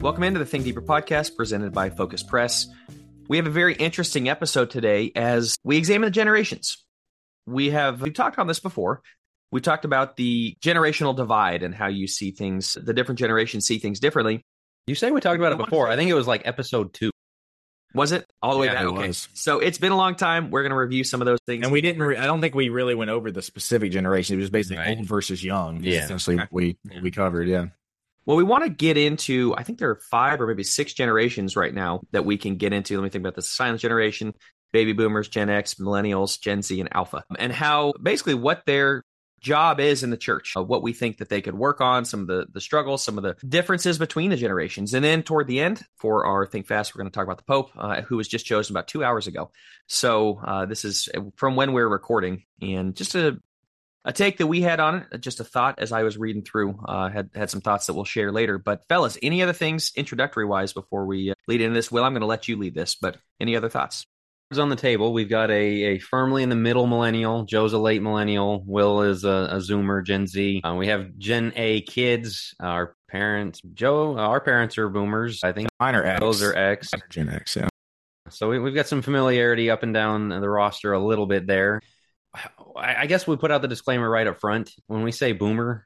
Welcome into the Think Deeper podcast presented by Focus Press. We have a very interesting episode today as we examine the generations. We've talked on this before. We talked about the generational divide and how you see things, the different generations see things differently. You say we talked about it before. I think it was like episode 2. Was it? All the way back? It Okay. was. So it's been a long time. We're going to review some of those things. And we didn't, I don't think we really went over the specific generation. It was basically Right. old versus young. Yeah. Essentially what we covered, yeah. Well, we want to get into, I think there are 5 or maybe 6 generations right now that we can get into. Let me think about the silent generation, baby boomers, Gen X, millennials, Gen Z, and Alpha, and how basically what their job is in the church, what we think that they could work on, some of the struggles, some of the differences between the generations. And then toward the end, for our Think Fast, we're going to talk about the Pope, who was just chosen about 2 hours ago. So this is from when we're recording, and just a take that we had on it, just a thought as I was reading through, had some thoughts that we'll share later. But fellas, any other things introductory-wise before we lead into this? Will, I'm going to let you lead this, but any other thoughts? On the table, we've got a firmly in the middle millennial. Joe's a late millennial. Will is a Zoomer, Gen Z. We have Gen A kids. Our parents are boomers. I think Mine are X. those are X. Mine are Gen X, yeah. So we've got some familiarity up and down the roster a little bit there. I guess we put out the disclaimer right up front. When we say boomer,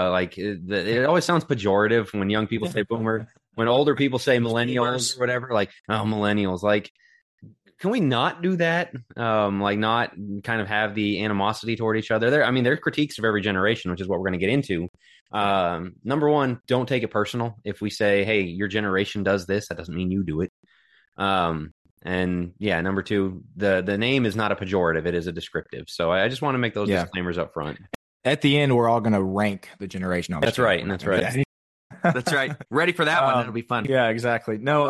it always sounds pejorative when young people say boomer. When older people say millennials or whatever, like, oh, millennials. Like, can we not do that? Not kind of have the animosity toward each other. There are critiques of every generation, which is what we're going to get into. Number one, don't take it personal. If we say, hey, your generation does this, that doesn't mean you do it. And yeah, number two, the name is not a pejorative, it is a descriptive. So I just want to make those disclaimers up front. At the end, we're all going to rank the generation. That's right. And that's right. That's right. Ready for that one. It'll be fun. Yeah, exactly. No,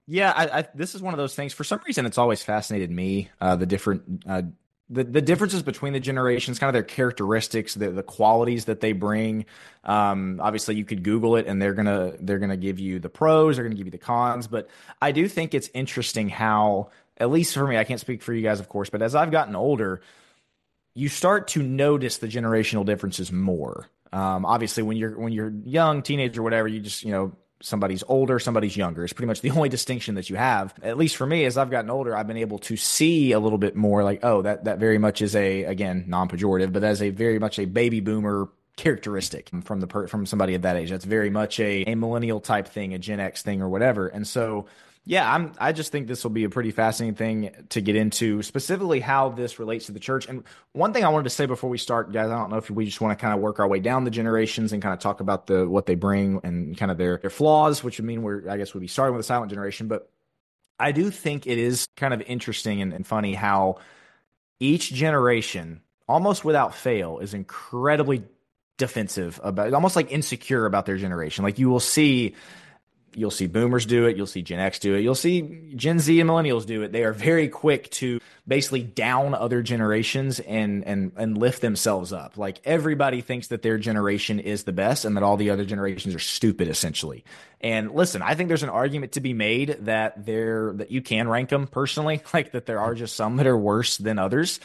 I this is one of those things. For some reason, it's always fascinated me, the different the differences between the generations, kind of their characteristics, the qualities that they bring. Obviously, you could Google it, and they're gonna give you the pros, they're gonna give you the cons. But I do think it's interesting how, at least for me, I can't speak for you guys, of course, but as I've gotten older, you start to notice the generational differences more. Obviously, when you're young, teenager, whatever, you just somebody's older, somebody's younger. It's pretty much the only distinction that you have. At least for me, as I've gotten older, I've been able to see a little bit more like, oh, that very much is again, non-pejorative, but as a very much a baby boomer characteristic from somebody at that age. That's very much a millennial type thing, a Gen X thing or whatever. And so, yeah, I just think this will be a pretty fascinating thing to get into, specifically how this relates to the church. And one thing I wanted to say before we start, guys, I don't know if we just want to kind of work our way down the generations and kind of talk about what they bring and kind of their flaws, which would mean we'd be starting with the silent generation. But I do think it is kind of interesting and funny how each generation, almost without fail, is incredibly defensive about, almost like insecure about their generation. Like you'll see boomers do it. You'll see Gen X do it. You'll see Gen Z and millennials do it. They are very quick to basically down other generations and lift themselves up. Like everybody thinks that their generation is the best and that all the other generations are stupid, essentially. And listen, I think there's an argument to be made that you can rank them personally, like that there are just some that are worse than others.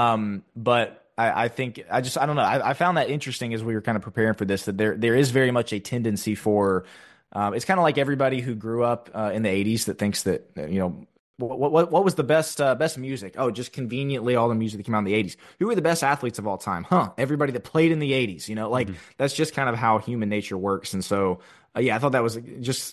But I think I don't know. I found that interesting as we were kind of preparing for this, that there is very much a tendency for, it's kind of like everybody who grew up in the 80s that thinks that, what was the best music? Oh, just conveniently all the music that came out in the 80s. Who were the best athletes of all time? Everybody that played in the 80s, That's just kind of how human nature works. And so, I thought that was just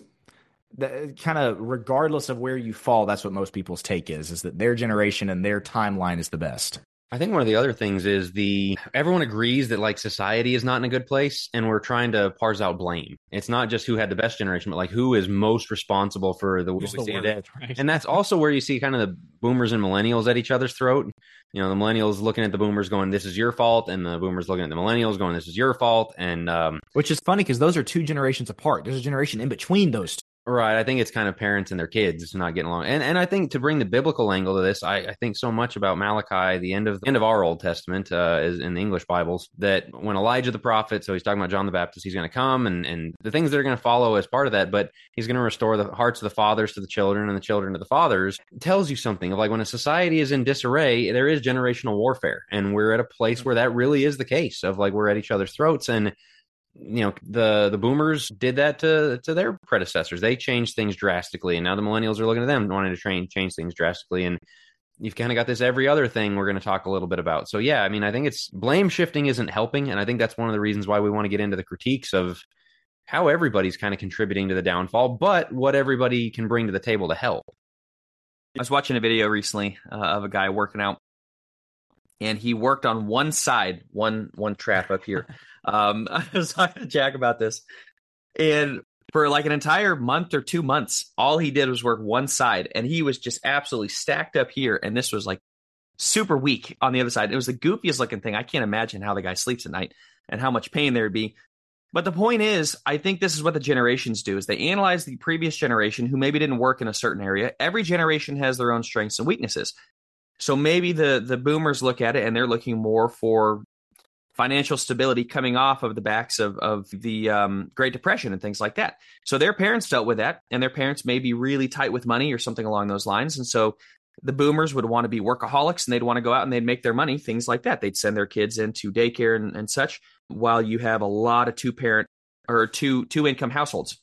kind of regardless of where you fall, that's what most people's take is that their generation and their timeline is the best. I think one of the other things is everyone agrees that like society is not in a good place, and we're trying to parse out blame. It's not just who had the best generation, but like who is most responsible for the way we see it. Right. And that's also where you see kind of the boomers and millennials at each other's throat. The millennials looking at the boomers going, this is your fault. And the boomers looking at the millennials going, this is your fault. And which is funny because those are 2 generations apart. There's a generation in between those 2. Right. I think it's kind of parents and their kids not getting along. And I think to bring the biblical angle to this, I think so much about Malachi, the end of our Old Testament is in the English Bibles, that when Elijah the prophet, so he's talking about John the Baptist, he's going to come and the things that are going to follow as part of that, but he's going to restore the hearts of the fathers to the children and the children to the fathers. It tells you something of like when a society is in disarray, there is generational warfare. And we're at a place where that really is the case of like we're at each other's throats. And the boomers did that to their predecessors. They changed things drastically, and now the millennials are looking at them wanting to change things drastically. And you've kind of got this every other thing we're going to talk a little bit about. So yeah, I mean, I think it's blame shifting isn't helping, and I think that's one of the reasons why we want to get into the critiques of how everybody's kind of contributing to the downfall, but what everybody can bring to the table to help. I was watching a video recently of a guy working out, and he worked on one side, one trap up here. I was talking to Jack about this, and for like an entire month or 2 months, all he did was work one side, and he was just absolutely stacked up here, and this was like super weak on the other side. It was the goofiest looking thing. I can't imagine how the guy sleeps at night and how much pain there would be. But the point is, I think this is what the generations do, is they analyze the previous generation who maybe didn't work in a certain area. Every generation has their own strengths and weaknesses. So maybe the boomers look at it and they're looking more for financial stability coming off of the backs of the Great Depression and things like that. So their parents dealt with that, and their parents may be really tight with money or something along those lines. And so the boomers would want to be workaholics, and they'd want to go out and they'd make their money, things like that. They'd send their kids into daycare and such, while you have a lot of two-parent or two income households.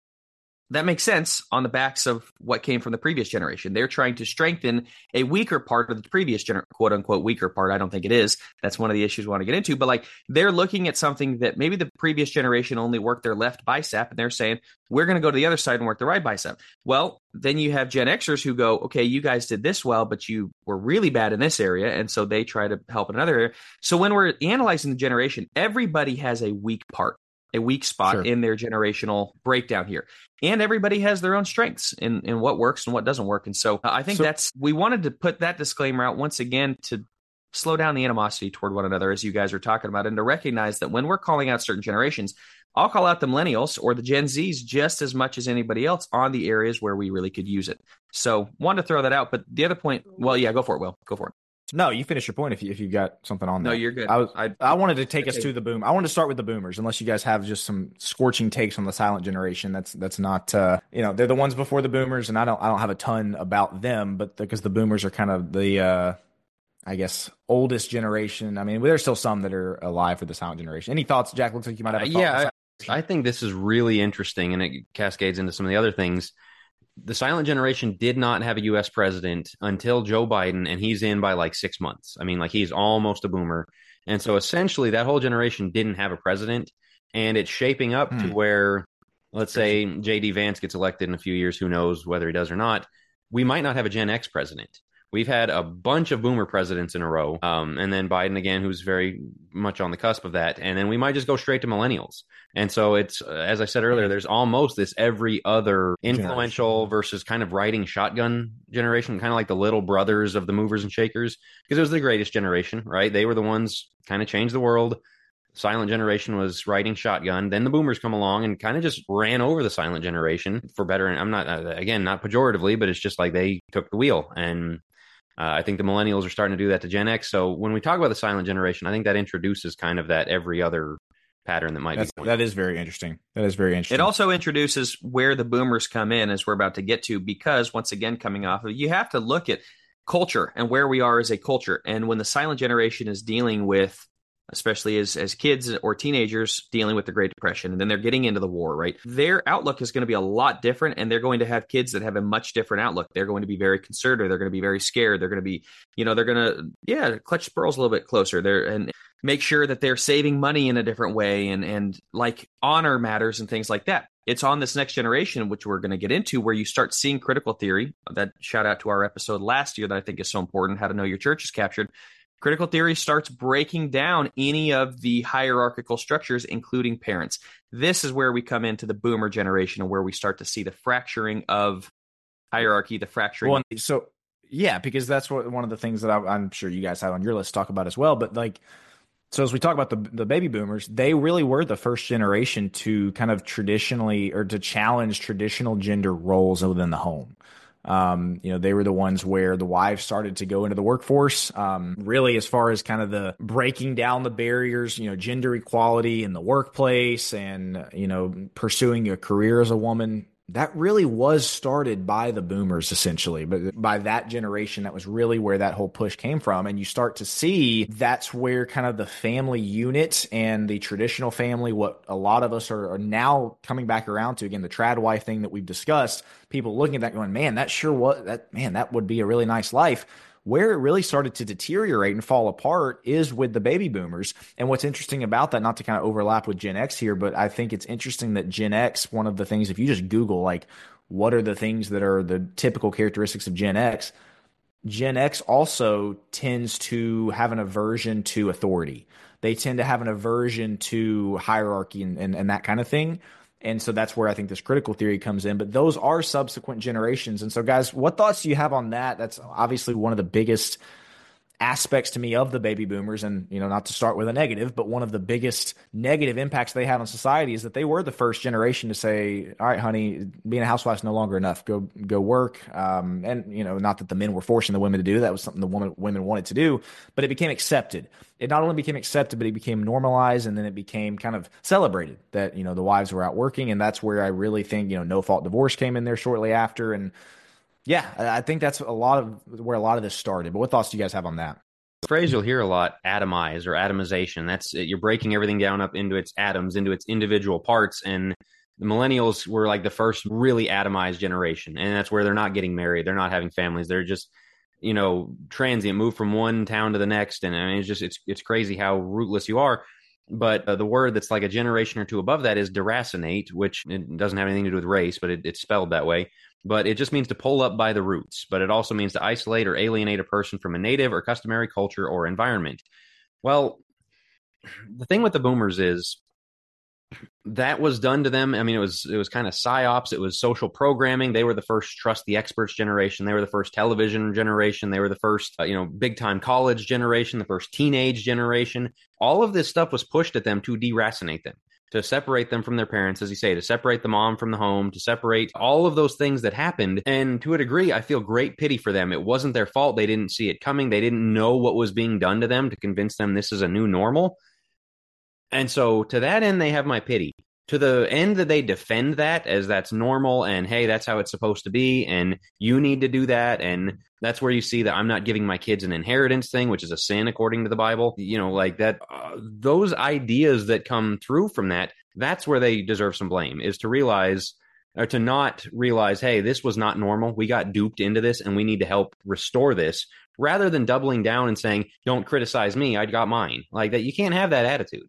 That makes sense on the backs of what came from the previous generation. They're trying to strengthen a weaker part of the previous quote unquote weaker part. I don't think it is. That's one of the issues we want to get into. But like, they're looking at something that maybe the previous generation only worked their left bicep, and they're saying, we're going to go to the other side and work the right bicep. Well, then you have Gen Xers who go, okay, you guys did this well, but you were really bad in this area. And so they try to help in another area. So when we're analyzing the generation, everybody has a weak part, a weak spot in their generational breakdown here. And everybody has their own strengths in what works and what doesn't work. And so I think we wanted to put that disclaimer out once again to slow down the animosity toward one another, as you guys are talking about, and to recognize that when we're calling out certain generations, I'll call out the millennials or the Gen Zs just as much as anybody else on the areas where we really could use it. So wanted to throw that out. But the other point, well, yeah, go for it, Will. Go for it. No, you finish your point if you got something on that. No, you're good. I wanted to take us to the boom. I wanted to start with the boomers, unless you guys have just some scorching takes on the silent generation. That's not they're the ones before the boomers, and I don't have a ton about them, but because the boomers are kind of the I guess oldest generation. I mean, there's still some that are alive for the silent generation. Any thoughts, Jack? Looks like you might have a thought. I think this is really interesting, and it cascades into some of the other things. The silent generation did not have a U.S. president until Joe Biden, and he's in by like 6 months. I mean, like, he's almost a boomer. And so essentially that whole generation didn't have a president, and it's shaping up to where, let's say J.D. Vance gets elected in a few years, who knows whether he does or not, we might not have a Gen X president. We've had a bunch of boomer presidents in a row, and then Biden again, who's very much on the cusp of that. And then we might just go straight to millennials. And so it's, as I said earlier, there's almost this every other influential versus kind of riding shotgun generation, kind of like the little brothers of the movers and shakers, because it was the greatest generation, right? They were the ones kind of changed the world. Silent generation was riding shotgun. Then the boomers come along and kind of just ran over the silent generation for better. And I'm not, again, not pejoratively, but it's just like they took the wheel. And I think the millennials are starting to do that to Gen X. So when we talk about the silent generation, I think that introduces kind of that every other pattern that might be. That is very interesting. That is very interesting. It also introduces where the boomers come in, as we're about to get to, because once again, coming off of, you have to look at culture and where we are as a culture. And when the silent generation is dealing with, especially as kids or teenagers, dealing with the Great Depression, and then they're getting into the war, right? Their outlook is going to be a lot different, and they're going to have kids that have a much different outlook. They're going to be very conservative. They're going to be very scared. They're going to be, they're going to, clutch pearls a little bit closer. And make sure that they're saving money in a different way, and like honor matters and things like that. It's on this next generation, which we're going to get into, where you start seeing critical theory. That shout out to our episode last year that I think is so important, How to Know Your Church is Captured. Critical theory starts breaking down any of the hierarchical structures, including parents. This is where we come into the boomer generation, and where we start to see the fracturing of hierarchy, the fracturing. Well, so, yeah, because that's one of the things that I'm sure you guys have on your list to talk about as well. But so as we talk about the baby boomers, they really were the first generation to kind of traditionally, or to challenge traditional gender roles within the home. They were the ones where the wives started to go into the workforce, really as far as kind of the breaking down the barriers, gender equality in the workplace, and, pursuing a career as a woman. that really was started by the boomers, essentially, but by that generation. That was really where that whole push came from. And you start to see that's where kind of the family unit and the traditional family, what a lot of us are now coming back around to, again, the trad wife thing that we've discussed, people looking at that going, man, that sure was that, man, that would be a really nice life. Where it really started to deteriorate and fall apart is with the baby boomers. And what's interesting about that, not to kind of overlap with Gen X here, but I think it's interesting that Gen X, one of the things, if you just Google, like, what are the things that are the typical characteristics of Gen X, Gen X also tends to have an aversion to authority. They tend to have an aversion to hierarchy and that kind of thing. And so that's where I think this critical theory comes in. But those are subsequent generations. And so, guys, what thoughts do you have on that? That's obviously one of the biggest aspects to me of the baby boomers. And, not to start with a negative, but one of the biggest negative impacts they had on society is that they were the first generation to say, all right, honey, being a housewife is no longer enough. Go work. And, not that the men were forcing the women to do that. Was something the women wanted to do, but it became accepted. It not only became accepted, but it became normalized, and then it became kind of celebrated that, the wives were out working. And that's where I really think, no fault divorce came in there shortly after. And yeah, I think that's where a lot of this started. But what thoughts do you guys have on that? The phrase you'll hear a lot, atomize or atomization. That's you're breaking everything down up into its atoms, into its individual parts. And the millennials were like the first really atomized generation. And that's where they're not getting married. They're not having families. They're just, transient, move from one town to the next. And I mean, it's crazy how rootless you are. But the word that's like a generation or two above that is deracinate, which it doesn't have anything to do with race, but it's spelled that way. But it just means to pull up by the roots. But it also means to isolate or alienate a person from a native or customary culture or environment. Well, the thing with the boomers is that was done to them. I mean, it was kind of psyops. It was social programming. They were the first trust the experts generation. They were the first television generation. They were the first, big time college generation, the first teenage generation. All of this stuff was pushed at them to deracinate them, to separate them from their parents, as you say, to separate the mom from the home, to separate all of those things that happened. And to a degree, I feel great pity for them. It wasn't their fault. They didn't see it coming. They didn't know what was being done to them to convince them this is a new normal. And so to that end, they have my pity. To the end that they defend that as that's normal and, hey, that's how it's supposed to be, and you need to do that. And that's where you see that I'm not giving my kids an inheritance thing, which is a sin according to the Bible. Like that, those ideas that come through from that, that's where they deserve some blame, is to realize or to not realize, hey, this was not normal. We got duped into this and we need to help restore this, rather than doubling down and saying, don't criticize me, I got mine. Like that, you can't have that attitude.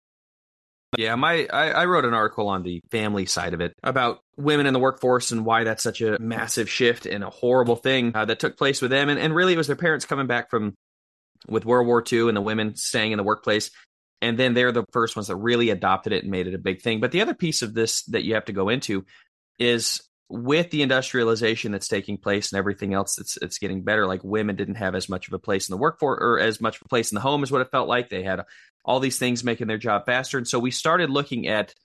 Yeah, I wrote an article on the family side of it about women in the workforce and why that's such a massive shift and a horrible thing that took place with them. And really, it was their parents coming back with World War II and the women staying in the workplace. And then they're the first ones that really adopted it and made it a big thing. But the other piece of this that you have to go into is with the industrialization that's taking place and everything else that's getting better, like women didn't have as much of a place in the workforce or as much of a place in the home as what it felt like. They had all these things making their job faster. And so we started looking at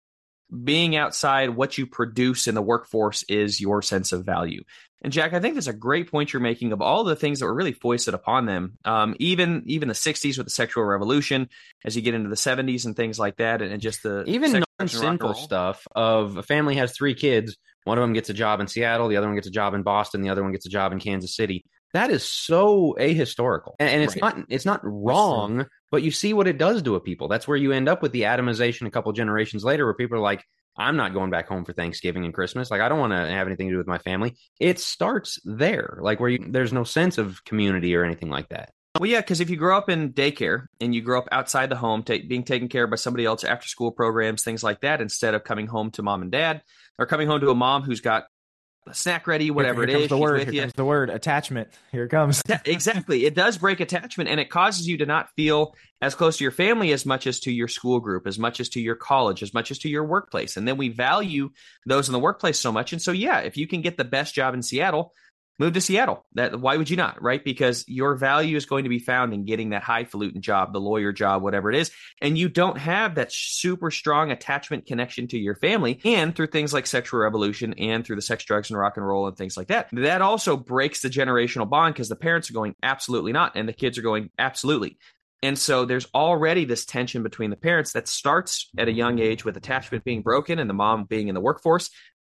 being outside. What you produce in the workforce is your sense of value. And Jack, I think that's a great point you're making of all the things that were really foisted upon them. Even the 60s with the sexual revolution, as you get into the 70s and things like that. And just the even non-sinful stuff of a family has 3 kids. One of them gets a job in Seattle. The other one gets a job in Boston. The other one gets a job in Kansas City. That is so ahistorical. And it's not wrong, but you see what it does to a people. That's where you end up with the atomization a couple generations later, where people are like, I'm not going back home for Thanksgiving and Christmas. Like, I don't want to have anything to do with my family. It starts there, like where there's no sense of community or anything like that. Well, yeah, because if you grow up in daycare and you grow up outside the home, being taken care of by somebody else, after school programs, things like that, instead of coming home to mom and dad or coming home to a mom who's got a snack ready, whatever here it is. Here comes the word attachment. Here it comes. Yeah, exactly. It does break attachment, and it causes you to not feel as close to your family as much as to your school group, as much as to your college, as much as to your workplace. And then we value those in the workplace so much. And so, yeah, if you can get the best job in Seattle, move to Seattle. Why would you not, right? Because your value is going to be found in getting that highfalutin job, the lawyer job, whatever it is. And you don't have that super strong attachment connection to your family. And through things like sexual revolution and through the sex, drugs, and rock and roll and things like that, that also breaks the generational bond, because the parents are going, absolutely not. And the kids are going, absolutely. And so there's already this tension between the parents that starts at a young age with attachment being broken and the mom being in the workforce.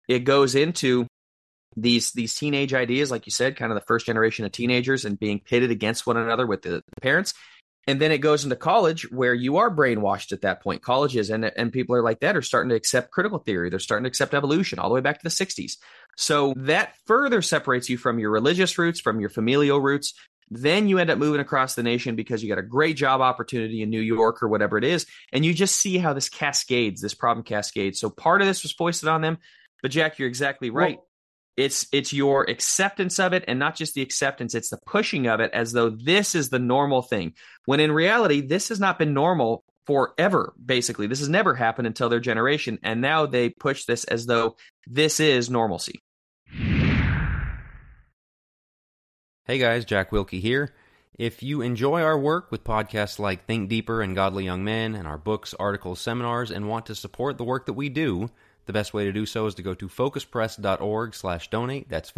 it goes into these teenage ideas, like you said, kind of the first generation of teenagers and being pitted against one another with the parents. And then it goes into college where you are brainwashed at that point. Colleges and people are like that are starting to accept critical theory. They're starting to accept evolution all the way back to the 60s. So that further separates you from your religious roots, from your familial roots. Then you end up moving across the nation because you got a great job opportunity in New York or whatever it is. And you just see how this cascades, this problem cascades. So part of this was foisted on them. But Jack, you're exactly right. Well, it's your acceptance of it, and not just the acceptance, it's the pushing of it as though this is the normal thing. When in reality, this has not been normal forever, basically. This has never happened until their generation, and now they push this as though this is normalcy. Hey guys, Jack Wilkie here. If you enjoy our work with podcasts like Think Deeper and Godly Young Men and our books, articles, seminars, and want to support the work that we do, the best way to do so is to go to focuspress.org/donate. That's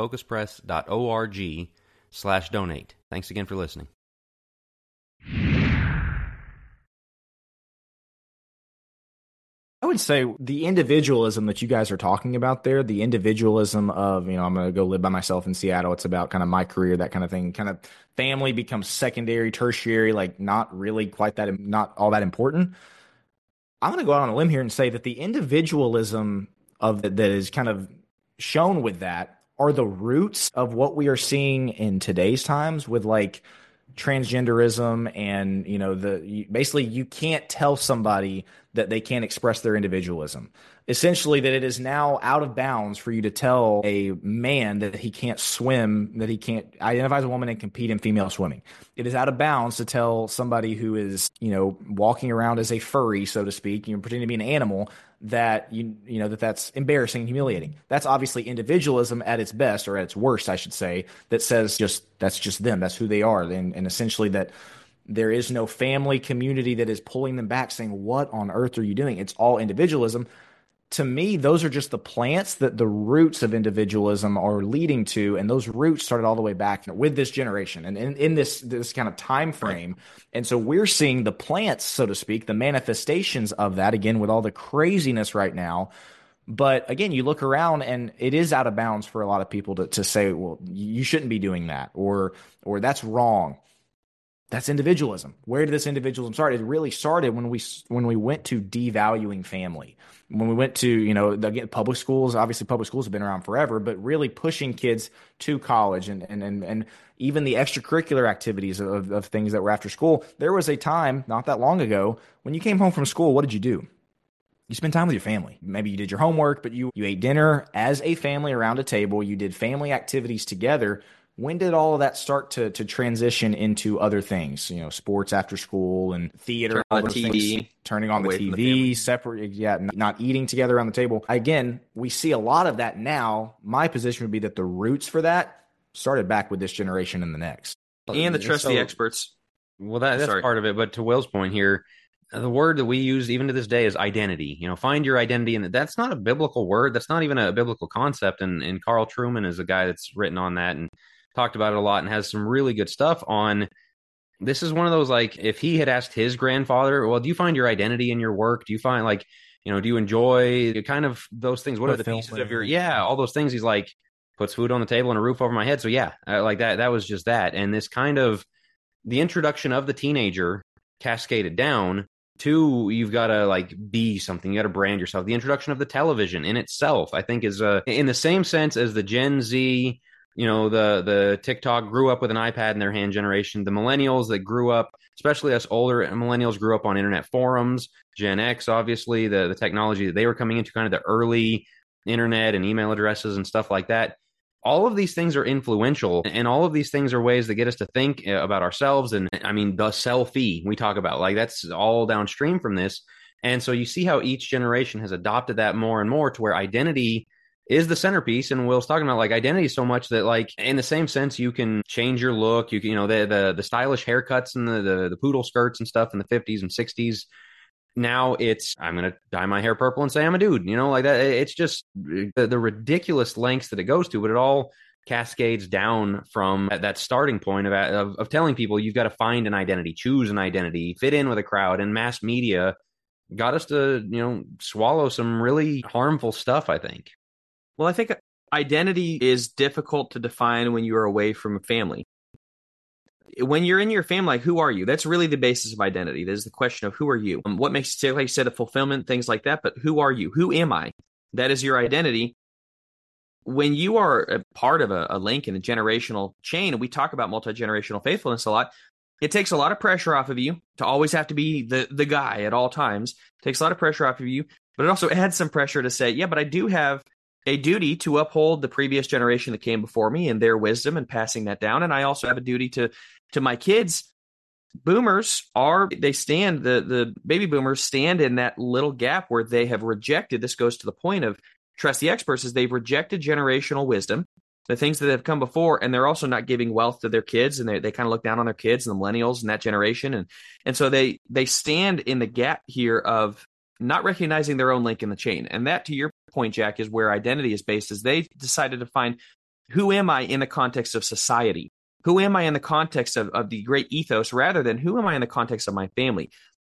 focuspress.org/donate. Thanks again for listening. I would say the individualism that you guys are talking about there, the individualism of, I'm going to go live by myself in Seattle. It's about kind of my career, that kind of thing. Kind of family becomes secondary, tertiary, like not really quite that, not all that important. I'm going to go out on a limb here and say that the individualism that is kind of shown with that are the roots of what we are seeing in today's times with like transgenderism and, basically you can't tell somebody that they can't express their individualism. Essentially, that it is now out of bounds for you to tell a man that he can't swim, that he can't identify as a woman and compete in female swimming. It is out of bounds to tell somebody who is, walking around as a furry, so to speak, pretending to be an animal, that that's embarrassing and humiliating. That's obviously individualism at its best, or at its worst, I should say, that says that's just them, that's who they are, and essentially that there is no family community that is pulling them back saying, what on earth are you doing? It's all individualism. To me, those are just the plants that the roots of individualism are leading to, and those roots started all the way back with this generation and in this kind of time frame. And so we're seeing the plants, so to speak, the manifestations of that, again, with all the craziness right now. But again, you look around and it is out of bounds for a lot of people to say, well, you shouldn't be doing that, or that's wrong. That's individualism. Where did this individualism start? It really started when we went to devaluing family. When we went to, again, public schools. Obviously, public schools have been around forever, but really pushing kids to college and even the extracurricular activities of things that were after school. There was a time not that long ago when you came home from school. What did you do? You spend time with your family. Maybe you did your homework, but you ate dinner as a family around a table. You did family activities together. When did all of that start to transition into other things? Sports after school and theater, turning on the TV, separate, not eating together around the table. Again, we see a lot of that now. My position would be that the roots for that started back with this generation and the next. And the trust the experts. Well, that's part of it. But to Will's point here, the word that we use even to this day is identity. Find your identity. And that's not a biblical word. That's not even a biblical concept. And Carl Trueman is a guy that's written on that and talked about it a lot and has some really good stuff on. This is one of those, like, if he had asked his grandfather, well, do you find your identity in your work? Do you find, like, do you enjoy kind of those things? What are the pieces of your, all those things? He's like, puts food on the table and a roof over my head. So like that was just that. And this kind of the introduction of the teenager cascaded down to, you've got to like be something, you got to brand yourself. The introduction of the television in itself, I think, is in the same sense as the Gen Z, the TikTok grew up with an iPad in their hand generation. The millennials that grew up, especially us older millennials, grew up on internet forums. Gen X, obviously, the technology that they were coming into, kind of the early internet and email addresses and stuff like that. All of these things are influential, and all of these things are ways that get us to think about ourselves. And I mean, the selfie we talk about, like, that's all downstream from this. And so you see how each generation has adopted that more and more to where identity is the centerpiece. And Will's talking about, like, identity so much that, like, in the same sense, you can change your look. You can, the stylish haircuts and the poodle skirts and stuff in the 50s and 60s. Now it's, I'm going to dye my hair purple and say I'm a dude, like that. It's just the ridiculous lengths that it goes to, but it all cascades down from that starting point of telling people you've got to find an identity, choose an identity, fit in with a crowd. And mass media got us to, swallow some really harmful stuff, I think. Well, I think identity is difficult to define when you are away from a family. When you're in your family, like, who are you? That's really the basis of identity. There's the question of who are you? What makes you tick, like you said, a fulfillment, things like that. But who are you? Who am I? That is your identity. When you are a part of a link in a generational chain, and we talk about multi-generational faithfulness a lot, it takes a lot of pressure off of you to always have to be the guy at all times. It takes a lot of pressure off of you, but it also adds some pressure to say, yeah, but I do have a duty to uphold the previous generation that came before me and their wisdom and passing that down. And I also have a duty to my kids. Boomers the baby boomers stand in that little gap where they have rejected. This goes to the point of trust the experts, is they've rejected generational wisdom, the things that have come before, and they're also not giving wealth to their kids, and they kind of look down on their kids and the millennials and that generation. And so they stand in the gap here of not recognizing their own link in the chain. And that, to your point, Jack, is where identity is based, is they decided to find, who am I in the context of society? Who am I in the context of the great ethos, rather than who am I in the context of my family?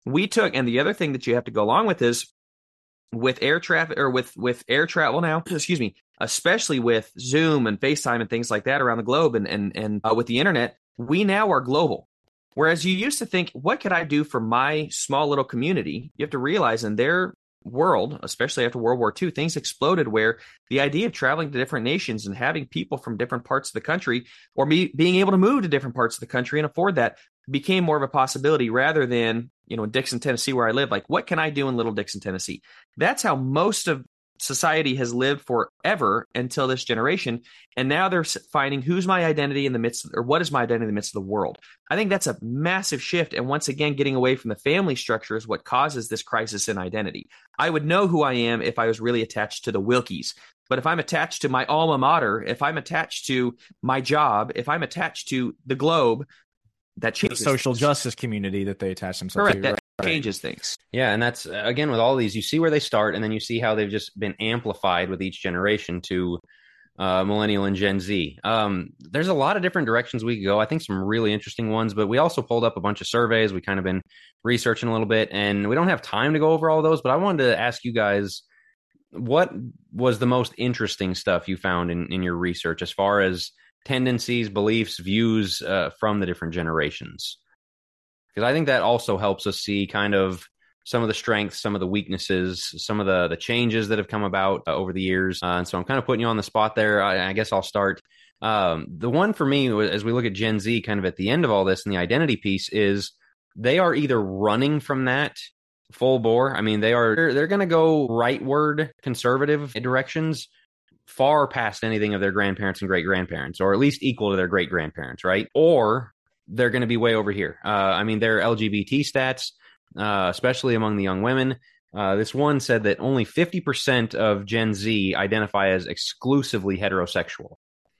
And the other thing that you have to go along with is, with air traffic, or with air travel now, excuse me, especially with Zoom and FaceTime and things like that around the globe, and with the internet, we now are global. Whereas you used to think, what could I do for my small little community? You have to realize in their world, especially after World War II, things exploded, where the idea of traveling to different nations and having people from different parts of the country, or being able to move to different parts of the country and afford that, became more of a possibility, rather than, in Dixon, Tennessee, where I live, like, what can I do in little Dixon, Tennessee? That's how most of society has lived forever until this generation. And now they're finding, who's my identity in the midst, or what is my identity in the midst of the world? I think that's a massive shift. And once again, getting away from the family structure is what causes this crisis in identity. I would know who I am if I was really attached to the Wilkies. But if I'm attached to my alma mater, if I'm attached to my job, if I'm attached to the globe, that changes the social things. Justice community that they attach themselves Correct. to. That changes things. Yeah, and that's, again, with all these, you see where they start, and then you see how they've just been amplified with each generation to millennial and Gen Z. There's a lot of different directions we could go. I think some really interesting ones, but we also pulled up a bunch of surveys. We kind of been researching a little bit, and we don't have time to go over all those, but I wanted to ask you guys, what was the most interesting stuff you found in your research as far as tendencies, beliefs, views from the different generations? Because I think that also helps us see kind of some of the strengths, some of the weaknesses, some of the changes that have come about over the years. And so I'm kind of putting you on the spot there. I guess I'll start. The one for me, as we look at Gen Z kind of at the end of all this and the identity piece, is they are either running from that full bore. I mean, they're going to go rightward conservative directions far past anything of their grandparents and great grandparents, or at least equal to their great grandparents, right? Or they're going to be way over here. I mean, their LGBT stats, especially among the young women, this one said that only 50% of Gen Z identify as exclusively heterosexual.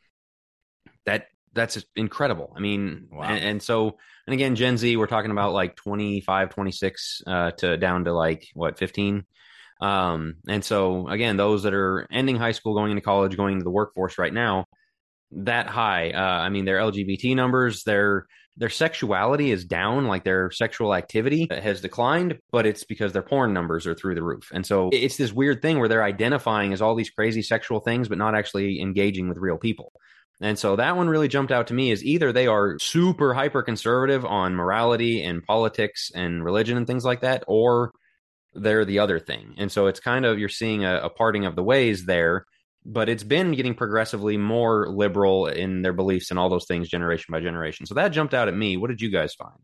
That's incredible. I mean, wow. And again, Gen Z, we're talking about like 25, 26 to down to like, 15? And so, again, those that are ending high school, going into college, going into the workforce right now, that high. I mean, their LGBT numbers, their sexuality is down, like their sexual activity has declined, but it's because their porn numbers are through the roof. And so it's this weird thing where they're identifying as all these crazy sexual things, but not actually engaging with real people. And so that one really jumped out to me, is either they are super hyper conservative on morality and politics and religion and things like that, or they're the other thing. And so it's kind of, you're seeing a parting of the ways there, but it's been getting progressively more liberal in their beliefs and all those things generation by generation. So that jumped out at me. What did you guys find?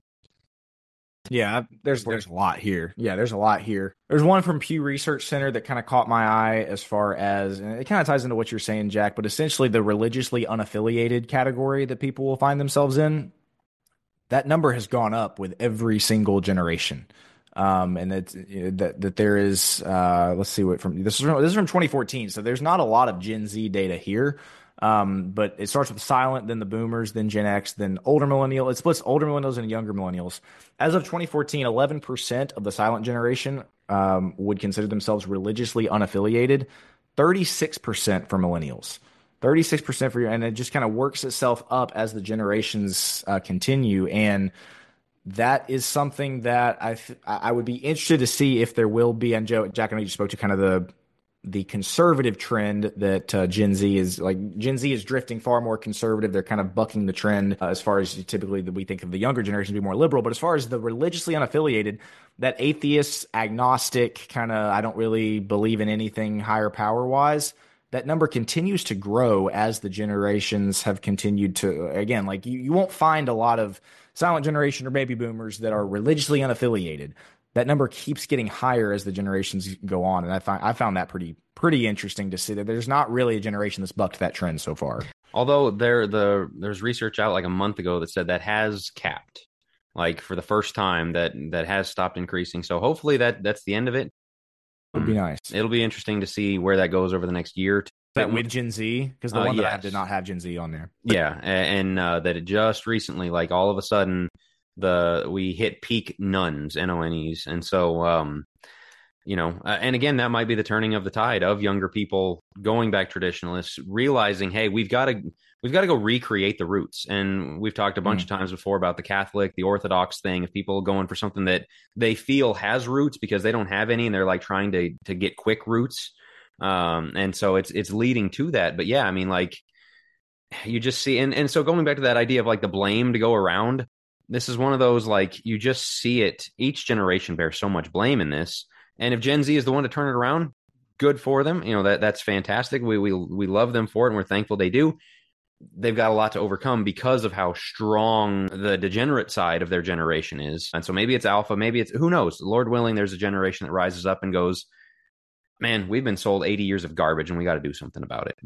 Yeah, there's a lot here. There's one from Pew Research Center that kind of caught my eye, as far as, and it kind of ties into what you're saying, Jack, but essentially the religiously unaffiliated category that people will find themselves in, that number has gone up with every single generation. And that there is, let's see what this is from 2014. So there's not a lot of Gen Z data here. But it starts with silent, then the boomers, then Gen X, then older millennial. It splits older millennials and younger millennials. As of 2014, 11% of the silent generation, would consider themselves religiously unaffiliated, 36% for millennials. 36% for you, and it just kind of works itself up as the generations continue. And that is something that I would be interested to see if there will be. And Jack, I know you spoke to kind of the conservative trend that Gen Z is drifting far more conservative. They're kind of bucking the trend as far as typically that we think of the younger generation to be more liberal. But as far as the religiously unaffiliated, that atheist, agnostic kind of, I don't really believe in anything higher power wise, that number continues to grow as the generations have continued to, again, like you won't find a lot of silent generation or baby boomers that are religiously unaffiliated. That number keeps getting higher as the generations go on, and I found that pretty interesting to see that there's not really a generation that's bucked that trend so far. Although there's research out like a month ago that said that has capped, like for the first time that has stopped increasing. So hopefully that's the end of it. Would be nice. It'll be interesting to see where that goes over the next year. That with Gen Z, because the one that I have yes. did not have Gen Z on there. Yeah, and that it just recently, like all of a sudden, we hit peak nuns, NONEs, and so and again, that might be the turning of the tide of younger people going back traditionalists, realizing, hey, we've got to go recreate the roots. And we've talked a bunch of times before about the Catholic, the Orthodox thing. If people are going for something that they feel has roots because they don't have any, and they're like trying to get quick roots, and so it's leading to that. But yeah, I mean, like you just see, and so going back to that idea of like the blame to go around. This is one of those, like, you just see it. Each generation bears so much blame in this. And if Gen Z is the one to turn it around, good for them. That's fantastic. We love them for it, and we're thankful they do. They've got a lot to overcome because of how strong the degenerate side of their generation is. And so maybe it's alpha, maybe it's, who knows? Lord willing, there's a generation that rises up and goes, man, we've been sold 80 years of garbage, and we got to do something about it.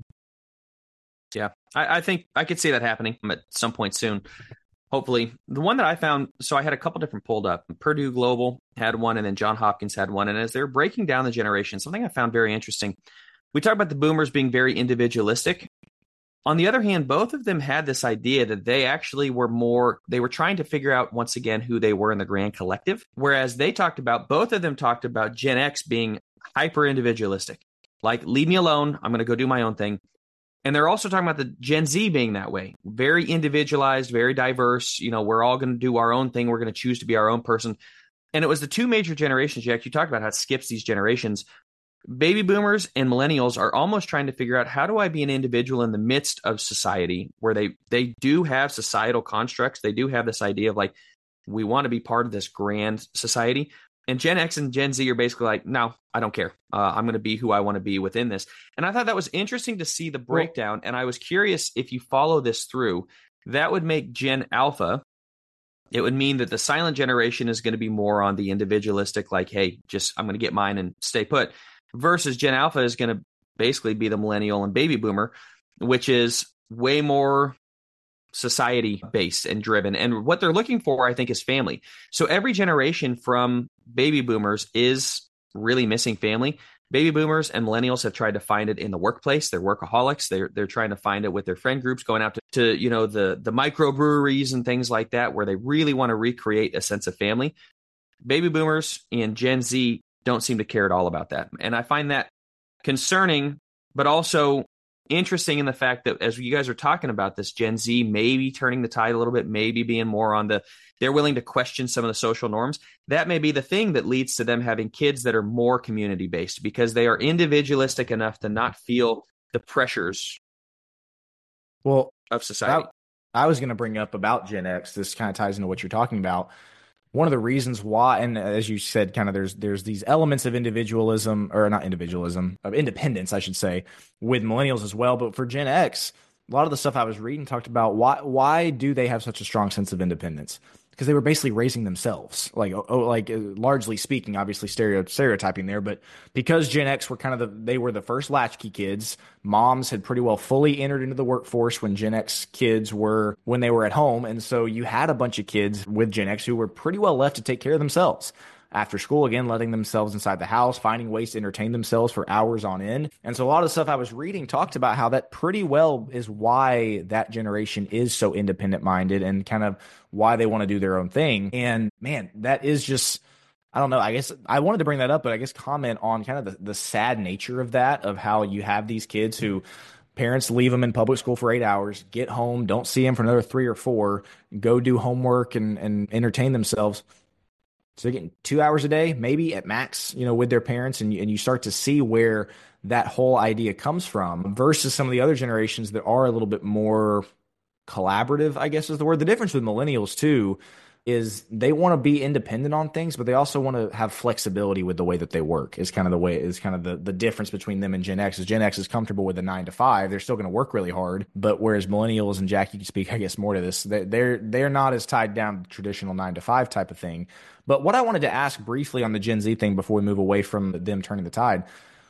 Yeah, I think I could see that happening at some point soon. Hopefully. The one that I found, so I had a couple different pulled up. Purdue Global had one, and then John Hopkins had one. And as they're breaking down the generation, something I found very interesting. We talk about the boomers being very individualistic. On the other hand, both of them had this idea that they actually they were trying to figure out once again who they were in the grand collective. Whereas both of them talked about Gen X being hyper individualistic. Like, leave me alone. I'm going to go do my own thing. And they're also talking about the Gen Z being that way, very individualized, very diverse. We're all going to do our own thing. We're going to choose to be our own person. And it was the two major generations, Jack. You talked about how it skips these generations. Baby boomers and millennials are almost trying to figure out, how do I be an individual in the midst of society, where they do have societal constructs. They do have this idea of like, we want to be part of this grand society. And Gen X and Gen Z are basically like, no, I don't care. I'm going to be who I want to be within this. And I thought that was interesting to see the breakdown. And I was curious, if you follow this through, that would make Gen Alpha. It would mean that the silent generation is going to be more on the individualistic, like, hey, I'm going to get mine and stay put, versus Gen Alpha is going to basically be the millennial and baby boomer, which is way more society based and driven. And what they're looking for, I think, is family. So every generation from baby boomers is really missing family. Baby boomers and millennials have tried to find it in the workplace. They're workaholics. They're trying to find it with their friend groups, going out to the microbreweries and things like that, where they really want to recreate a sense of family. Baby boomers and Gen Z don't seem to care at all about that. And I find that concerning, but also interesting in the fact that, as you guys are talking about this, Gen Z maybe turning the tide a little bit, maybe being more on they're willing to question some of the social norms. That may be the thing that leads to them having kids that are more community based, because they are individualistic enough to not feel the pressures of society. I was going to bring up about Gen X. This kind of ties into what you're talking about. One of the reasons why, and as you said, kind of there's these elements of individualism, or not individualism, of independence, I should say, with millennials as well. But for Gen X, a lot of the stuff I was reading talked about why do they have such a strong sense of independence? Because they were basically raising themselves, largely speaking, obviously stereotyping there, but because Gen X were they were the first latchkey kids. Moms had pretty well fully entered into the workforce when Gen X kids were, when they were at home. And so you had a bunch of kids with Gen X who were pretty well left to take care of themselves. After school, again, letting themselves inside the house, finding ways to entertain themselves for hours on end. And so a lot of the stuff I was reading talked about how that pretty well is why that generation is so independent minded and kind of why they want to do their own thing. And man, that is just, I don't know, I guess I wanted to bring that up, but I guess comment on kind of the sad nature of that, of how you have these kids who parents leave them in public school for 8 hours, get home, don't see them for another 3 or 4, go do homework and entertain themselves. So they're getting 2 hours a day, maybe at max, with their parents, and you start to see where that whole idea comes from versus some of the other generations that are a little bit more collaborative, I guess is the word. The difference with millennials too is they want to be independent on things, but they also want to have flexibility with the way that they work. Is kind of the difference between them and Gen X. Is Gen X is comfortable with the 9 to 5. They're still going to work really hard, but whereas millennials, and Jack, you can speak, I guess, more to this. They're not as tied down to the traditional 9 to 5 type of thing. But what I wanted to ask briefly on the Gen Z thing before we move away from them turning the tide.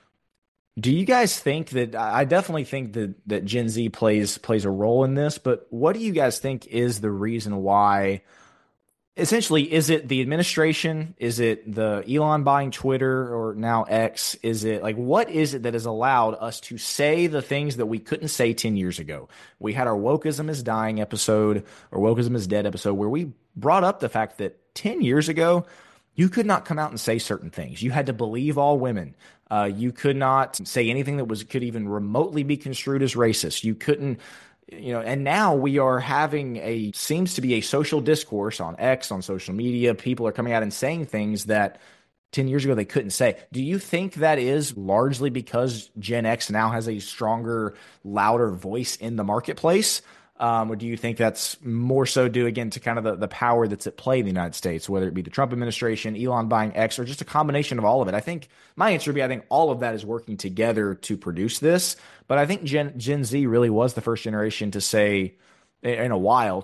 Do you guys think that I definitely think that Gen Z plays a role in this, but what do you guys think is the reason why? Essentially, is it the administration? Is it the Elon buying Twitter or now X? Is it like, what is it that has allowed us to say the things that we couldn't say 10 years ago? We had our Wokeism is Dying episode or Wokeism is Dead episode where we brought up the fact that 10 years ago, you could not come out and say certain things. You had to believe all women. You could not say anything that could even remotely be construed as racist. You couldn't, and now we are having seems to be a social discourse on X, on social media. People are coming out and saying things that 10 years ago they couldn't say. Do you think that is largely because Gen X now has a stronger, louder voice in the marketplace? Or do you think that's more so due, again, to kind of the power that's at play in the United States, whether it be the Trump administration, Elon buying X, or just a combination of all of it? I think my answer would be I think all of that is working together to produce this. But I think Gen Z really was the first generation to say, in a while,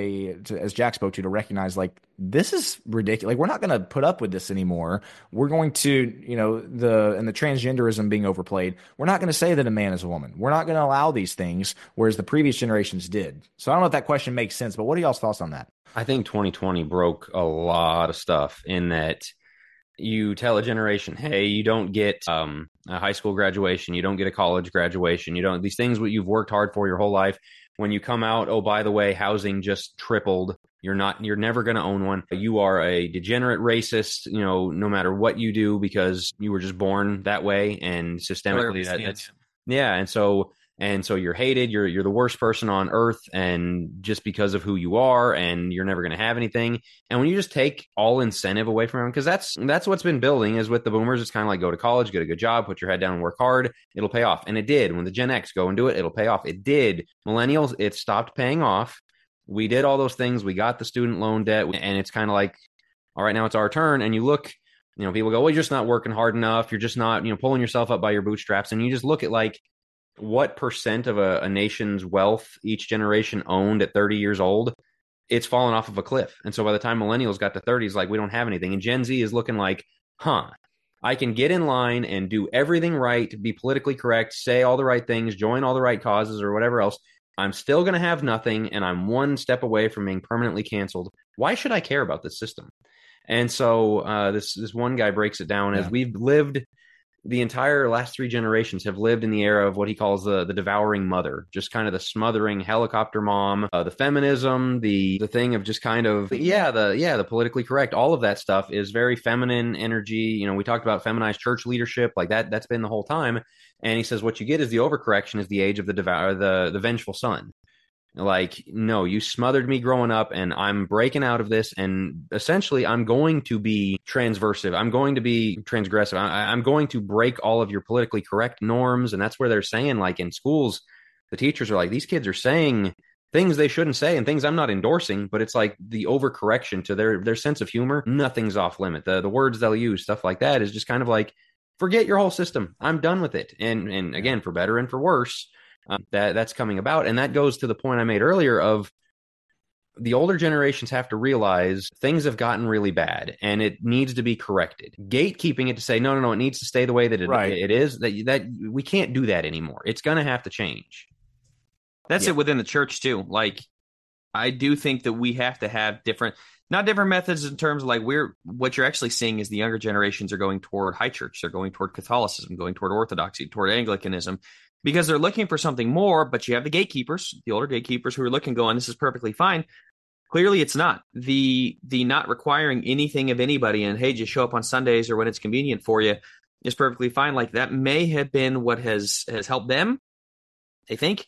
as Jack spoke to recognize, like, this is ridiculous. Like, we're not going to put up with this anymore. We're going to, the transgenderism being overplayed. We're not going to say that a man is a woman. We're not going to allow these things, whereas the previous generations did. So I don't know if that question makes sense, but what are y'all's thoughts on that? I think 2020 broke a lot of stuff in that you tell a generation, hey, you don't get a high school graduation. You don't get a college graduation. You don't, these things what you've worked hard for your whole life. When you come out, oh, by the way, housing just tripled. You're never going to own one. You are a degenerate racist, no matter what you do, because you were just born that way. And systemically that's, yeah. And so you're hated. You're the worst person on earth. And just because of who you are, and you're never going to have anything. And when you just take all incentive away from them, because that's what's been building is with the boomers. It's kind of like go to college, get a good job, put your head down and work hard. It'll pay off. And it did. When the Gen X go and do it, it'll pay off. It did. Millennials, it stopped paying off. We did all those things. We got the student loan debt. And it's kind of like, all right, now it's our turn. And you look, people go, well, you're just not working hard enough. You're just not, pulling yourself up by your bootstraps. And you just look at like, what percent of a nation's wealth each generation owned at 30 years old, it's fallen off of a cliff. And so by the time millennials got to 30s, like, we don't have anything. And Gen Z is looking like, I can get in line and do everything right, be politically correct, say all the right things, join all the right causes or whatever else. I'm still going to have nothing, and I'm one step away from being permanently canceled. Why should I care about this system? And so this one guy breaks it down as we've lived the entire last 3 generations have lived in the era of what he calls the devouring mother, just kind of the smothering helicopter mom, the feminism, the thing of just kind of, the politically correct. All of that stuff is very feminine energy. We talked about feminized church leadership, like that's been the whole time. And he says, what you get is the overcorrection is the age of the vengeful son. Like, no, you smothered me growing up, and I'm breaking out of this, and essentially I'm going to be transversive. I'm going to be transgressive. I'm going to break all of your politically correct norms. And that's where they're saying, like, in schools, the teachers are like, these kids are saying things they shouldn't say and things I'm not endorsing, but it's like the overcorrection to their sense of humor. Nothing's off limit. The words they'll use, stuff like that, is just kind of like, forget your whole system. I'm done with it. And again, for better and for worse. That's coming about. And that goes to the point I made earlier of the older generations have to realize things have gotten really bad and it needs to be corrected. Gatekeeping it to say, no, it needs to stay the way that it is, that we can't do that anymore. It's going to have to change. That's it within the church too. Like, I do think that we have to have not different methods in terms of like what you're actually seeing is the younger generations are going toward high church. They're going toward Catholicism, going toward Orthodoxy, toward Anglicanism, because they're looking for something more. But you have the gatekeepers, the older gatekeepers who are looking, going, this is perfectly fine. Clearly it's not. The not requiring anything of anybody and, hey, just show up on Sundays or when it's convenient for you is perfectly fine. Like, that may have been what has helped them, I think.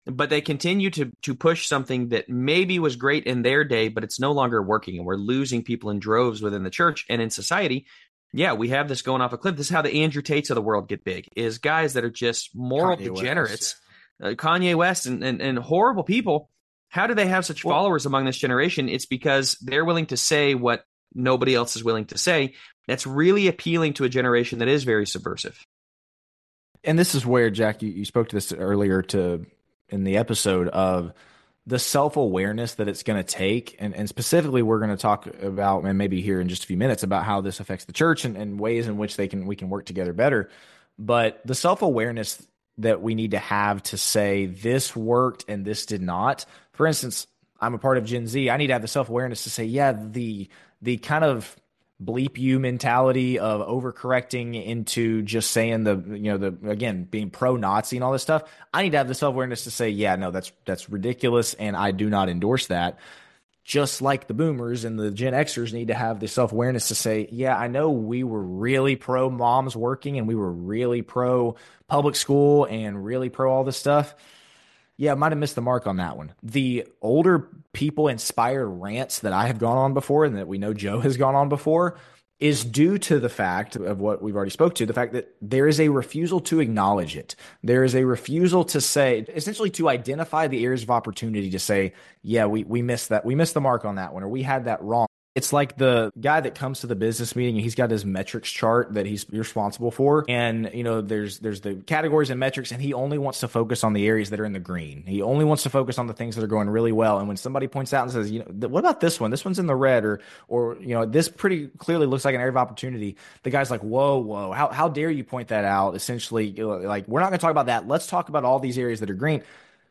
but they continue to push something that maybe was great in their day, but it's no longer working, and we're losing people in droves within the church and in society. Yeah, we have this going off a cliff. This is how the Andrew Tates of the world get big, is guys that are just moral degenerates, Kanye West and horrible people. How do they have such followers among this generation? It's because they're willing to say what nobody else is willing to say. That's really appealing to a generation that is very subversive. And this is where, Jack, you spoke to this earlier in the episode of the self-awareness that it's going to take. And specifically, we're going to talk about, and maybe here in just a few minutes, about how this affects the church and ways in which we can work together better. But the self-awareness that we need to have to say this worked and this did not. For instance, I'm a part of Gen Z. I need to have the self-awareness to say, yeah, the kind of bleep you mentality of overcorrecting into just saying again, being pro-Nazi and all this stuff. I need to have the self-awareness to say, yeah, no, that's ridiculous, and I do not endorse that. Just like the boomers and the Gen Xers need to have the self-awareness to say, yeah, I know we were really pro moms working, and we were really pro public school and really pro all this stuff. Yeah, I might have missed the mark on that one. The older people inspired rants that I have gone on before and that we know Joe has gone on before is due to the fact of what we've already spoke to, the fact that there is a refusal to acknowledge it. There is a refusal to say, essentially to identify the areas of opportunity to say, yeah, we missed that. We missed the mark on that one, or we had that wrong. It's like the guy that comes to the business meeting and he's got his metrics chart that he's responsible for. And, there's the categories and metrics, and he only wants to focus on the areas that are in the green. He only wants to focus on the things that are going really well. And when somebody points out and says, what about this one? This one's in the red, or this pretty clearly looks like an area of opportunity. The guy's like, whoa, how dare you point that out? Essentially, like, we're not going to talk about that. Let's talk about all these areas that are green.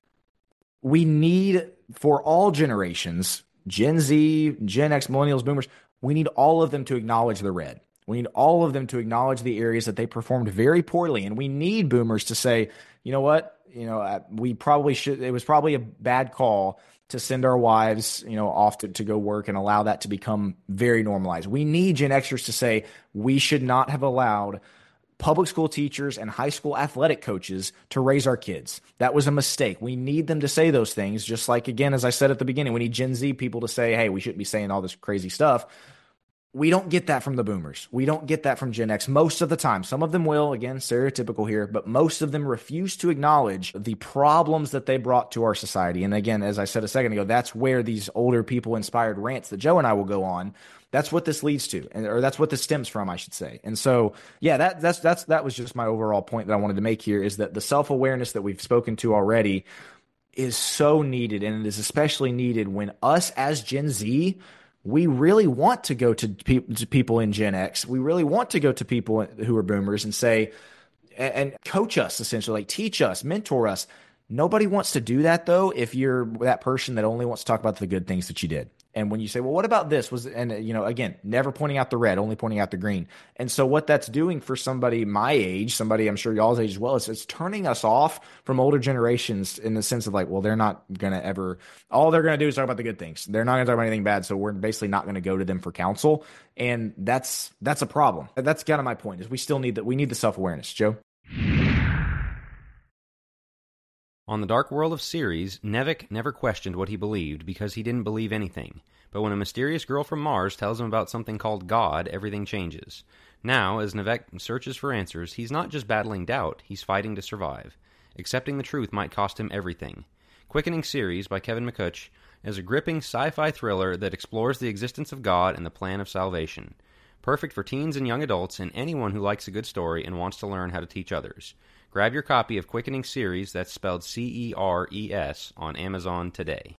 We need, for all generations, Gen Z, Gen X, millennials, boomers, we need all of them to acknowledge the red. We need all of them to acknowledge the areas that they performed very poorly. And we need boomers to say, you know what, we probably should, it was probably a bad call to send our wives, off to go work and allow that to become very normalized. We need Gen Xers to say, we should not have allowed public school teachers and high school athletic coaches to raise our kids. That was a mistake. We need them to say those things. Just like, again, as I said at the beginning, we need Gen Z people to say, hey, we shouldn't be saying all this crazy stuff. We don't get that from the boomers. We don't get that from Gen X most of the time. Some of them will, again, stereotypical here, but most of them refuse to acknowledge the problems that they brought to our society. And again, as I said a second ago, that's where these older people inspired rants that Joe and I will go on. That's what this leads to, or that's what this stems from, I should say. And so, yeah, that was just my overall point that I wanted to make here, is that the self-awareness that we've spoken to already is so needed, and it is especially needed when us as Gen Z, we really want to go to people in Gen X. We really want to go to people who are boomers and say, and coach us, essentially, like teach us, mentor us. Nobody wants to do that, though, if you're that person that only wants to talk about the good things that you did. And when you say, well, what about this? Again, never pointing out the red, only pointing out the green. And so what that's doing for somebody my age, somebody I'm sure y'all's age as well, is it's turning us off from older generations in the sense of like, well, they're not going to ever, all they're going to do is talk about the good things. They're not going to talk about anything bad. So we're basically not going to go to them for counsel. And that's a problem. That's kind of my point, is we still need that. We need the self-awareness. Joe? On the Dark World of Ceres, Nevik never questioned what he believed because he didn't believe anything. But when a mysterious girl from Mars tells him about something called God, everything changes. Now, as Nevik searches for answers, he's not just battling doubt, he's fighting to survive. Accepting the truth might cost him everything. Quickening Ceres by Kevin McCutch is a gripping sci-fi thriller that explores the existence of God and the plan of salvation. Perfect for teens and young adults and anyone who likes a good story and wants to learn how to teach others. Grab your copy of Quickening Ceres, that's spelled Ceres, on Amazon today.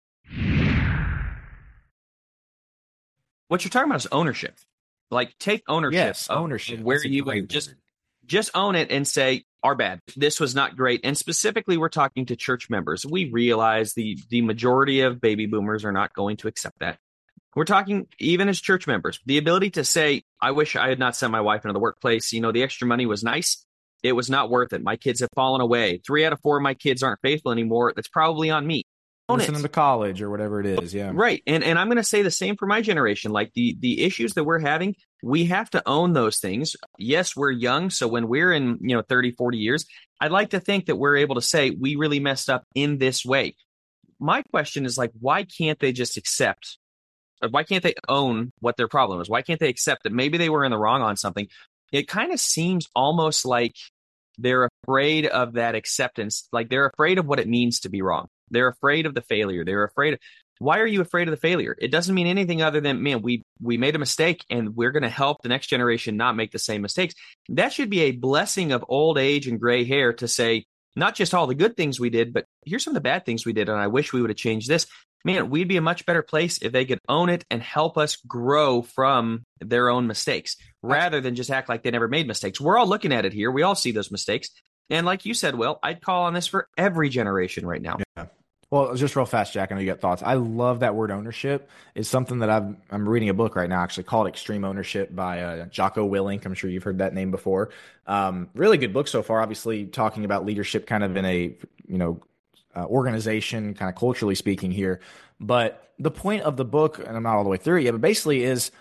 What you're talking about is ownership. Like, take ownership. Yes, ownership. Where you would just own it and say, our bad. This was not great. And specifically, we're talking to church members. We realize the majority of baby boomers are not going to accept that. We're talking, even as church members, the ability to say, I wish I had not sent my wife into the workplace. The extra money was nice. It was not worth it. My kids have fallen away. 3 out of 4 of my kids aren't faithful anymore. That's probably on me. send them to college or whatever it is. Yeah. Right. And I'm going to say the same for my generation. Like the issues that we're having, we have to own those things. Yes, we're young. So when we're in, 30, 40 years, I'd like to think that we're able to say we really messed up in this way. My question is like, why can't they just accept? Why can't they own what their problem is? Why can't they accept that maybe they were in the wrong on something? It kind of seems almost like they're afraid of that acceptance. Like they're afraid of what it means to be wrong. They're afraid of the failure. They're afraid. Why are you afraid of the failure? It doesn't mean anything other than, man, we made a mistake and we're going to help the next generation not make the same mistakes. That should be a blessing of old age and gray hair to say, not just all the good things we did, but here's some of the bad things we did. And I wish we would have changed this. Man, we'd be a much better place if they could own it and help us grow from their own mistakes rather than just act like they never made mistakes. We're all looking at it here. We all see those mistakes. And like you said, Will, I'd call on this for every generation right now. Yeah. Well, just real fast, Jack, I know you got thoughts. I love that word ownership. It's something that I'm reading a book right now, actually called Extreme Ownership by Jocko Willink. I'm sure you've heard that name before. Really good book so far, obviously talking about leadership kind of in a, organization, kind of culturally speaking here. But the point of the book, and I'm not all the way through it yet, but basically is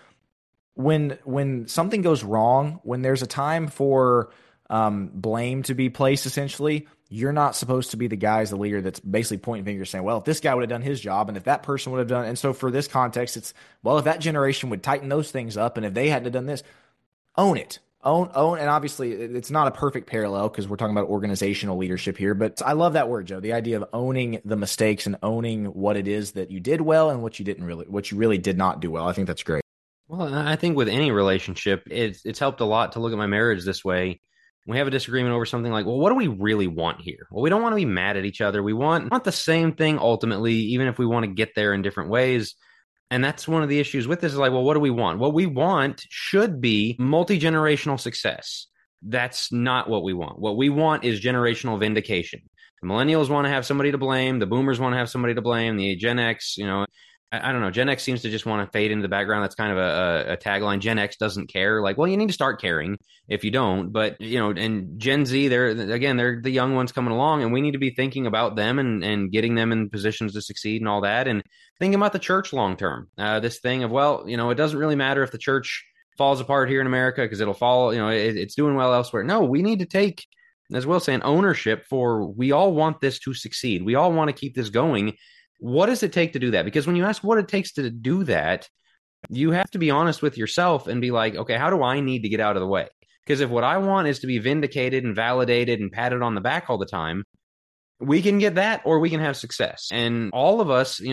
when something goes wrong, when there's a time for blame to be placed, essentially, you're not supposed to be the guy as the leader that's basically pointing fingers saying, well, if this guy would have done his job and if that person would have done. And so for this context, it's, well, if that generation would tighten those things up and if they hadn't have done this, own it. Own. And obviously it's not a perfect parallel because we're talking about organizational leadership here, but I love that word, Joe, the idea of owning the mistakes and owning what it is that you did well and what you really did not do well. I think that's great. Well, I think with any relationship, it's helped a lot to look at my marriage this way. We have a disagreement over something like, well, what do we really want here? Well, we don't want to be mad at each other. We want the same thing ultimately, even if we want to get there in different ways. And that's one of the issues with this is like, well, what do we want? What we want should be multi-generational success. That's not what we want. What we want is generational vindication. The millennials want to have somebody to blame. The boomers want to have somebody to blame. The Gen X, I don't know. Gen X seems to just want to fade into the background. That's kind of a tagline. Gen X doesn't care. Like, well, you need to start caring if you don't. But, and Gen Z, they're the young ones coming along, and we need to be thinking about them and getting them in positions to succeed and all that. And thinking about the church long term. This thing of, well, it doesn't really matter if the church falls apart here in America because it'll fall, it's doing well elsewhere. No, we need to take, as Will saying, ownership for we all want this to succeed. We all want to keep this going. What does it take to do that? Because when you ask what it takes to do that, you have to be honest with yourself and be like, okay, how do I need to get out of the way? Because if what I want is to be vindicated and validated and patted on the back all the time, we can get that or we can have success. And all of us,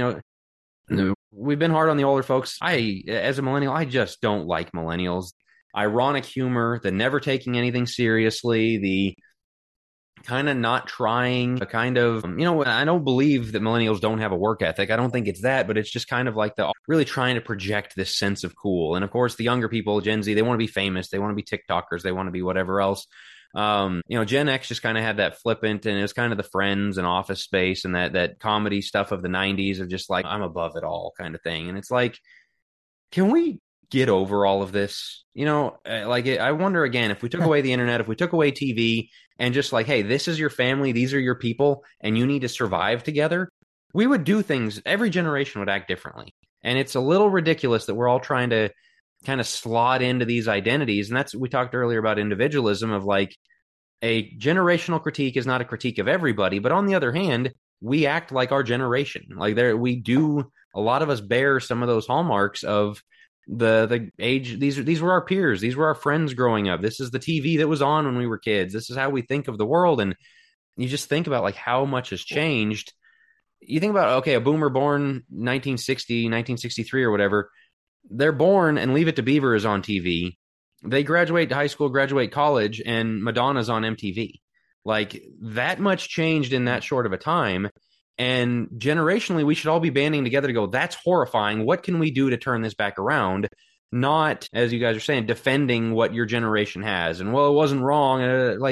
we've been hard on the older folks. As a millennial, I just don't like millennials. Ironic humor, the never taking anything seriously, the kind of not trying, I don't believe that millennials don't have a work ethic. I don't think it's that, but it's just kind of like the really trying to project this sense of cool. And of course, the younger people, Gen Z, they want to be famous. They want to be TikTokers. They want to be whatever else. Gen X just kind of had that flippant, and it was kind of the Friends and Office Space and that comedy stuff of the 90s of just like, I'm above it all kind of thing. And it's like, can we get over all of this? I wonder again, if we took away the internet, if we took away TV and just like, hey, this is your family, these are your people, and you need to survive together, we would do things, every generation would act differently. And it's a little ridiculous that we're all trying to kind of slot into these identities. And that's, we talked earlier about individualism of like a generational critique is not a critique of everybody, but on the other hand, we act like our generation. Like we do, a lot of us bear some of those hallmarks of the age. These were our peers. These were our friends growing up. This is the TV that was on when we were kids. This is how we think of the world. And you just think about like how much has changed. You think about, okay, a boomer born 1960, 1963 or whatever, they're born and Leave It to Beaver is on TV. They graduate high school, graduate college, and Madonna's on MTV. Like that much changed in that short of a time. And generationally, we should all be banding together to go, that's horrifying. What can we do to turn this back around? Not, as you guys are saying, defending what your generation has. And, well, it wasn't wrong.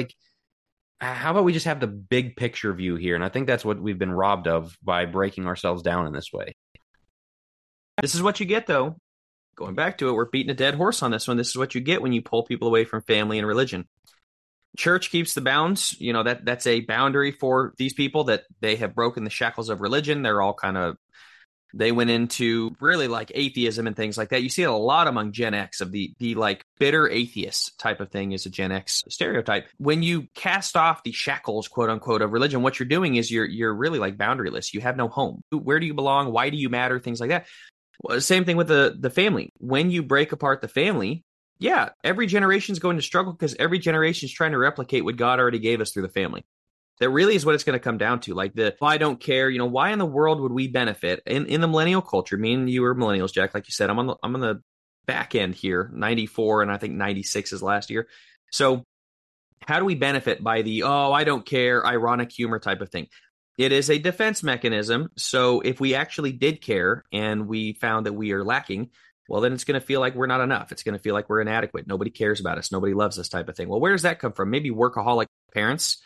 How about we just have the big picture view here? And I think that's what we've been robbed of by breaking ourselves down in this way. This is what you get, though. Going back to it, we're beating a dead horse on this one. This is what you get when you pull people away from family and religion. church keeps the bounds. That's a boundary for these people, that they have broken the shackles of religion. They're all they went into really like atheism and things like that. You see it a lot among Gen X, of the like bitter atheist type of thing is a Gen X stereotype. When you cast off the shackles, quote unquote, of religion, what you're doing is you're really like boundaryless. You have no home. Where do you belong? Why do you matter? Things like that. Well, same thing with the family. When you break apart the family, yeah, every generation is going to struggle, because every generation is trying to replicate what God already gave us through the family. That really is what it's going to come down to. Like I don't care, why in the world would we benefit in the millennial culture? Me and you are millennials, Jack. Like you said, I'm on the back end here, 94, and I think 96 is last year. So how do we benefit by the, oh, I don't care, ironic humor type of thing? It is a defense mechanism. So if we actually did care and we found that we are lacking, well, then it's going to feel like we're not enough. It's going to feel like we're inadequate. Nobody cares about us. Nobody loves us type of thing. Well, where does that come from? Maybe workaholic parents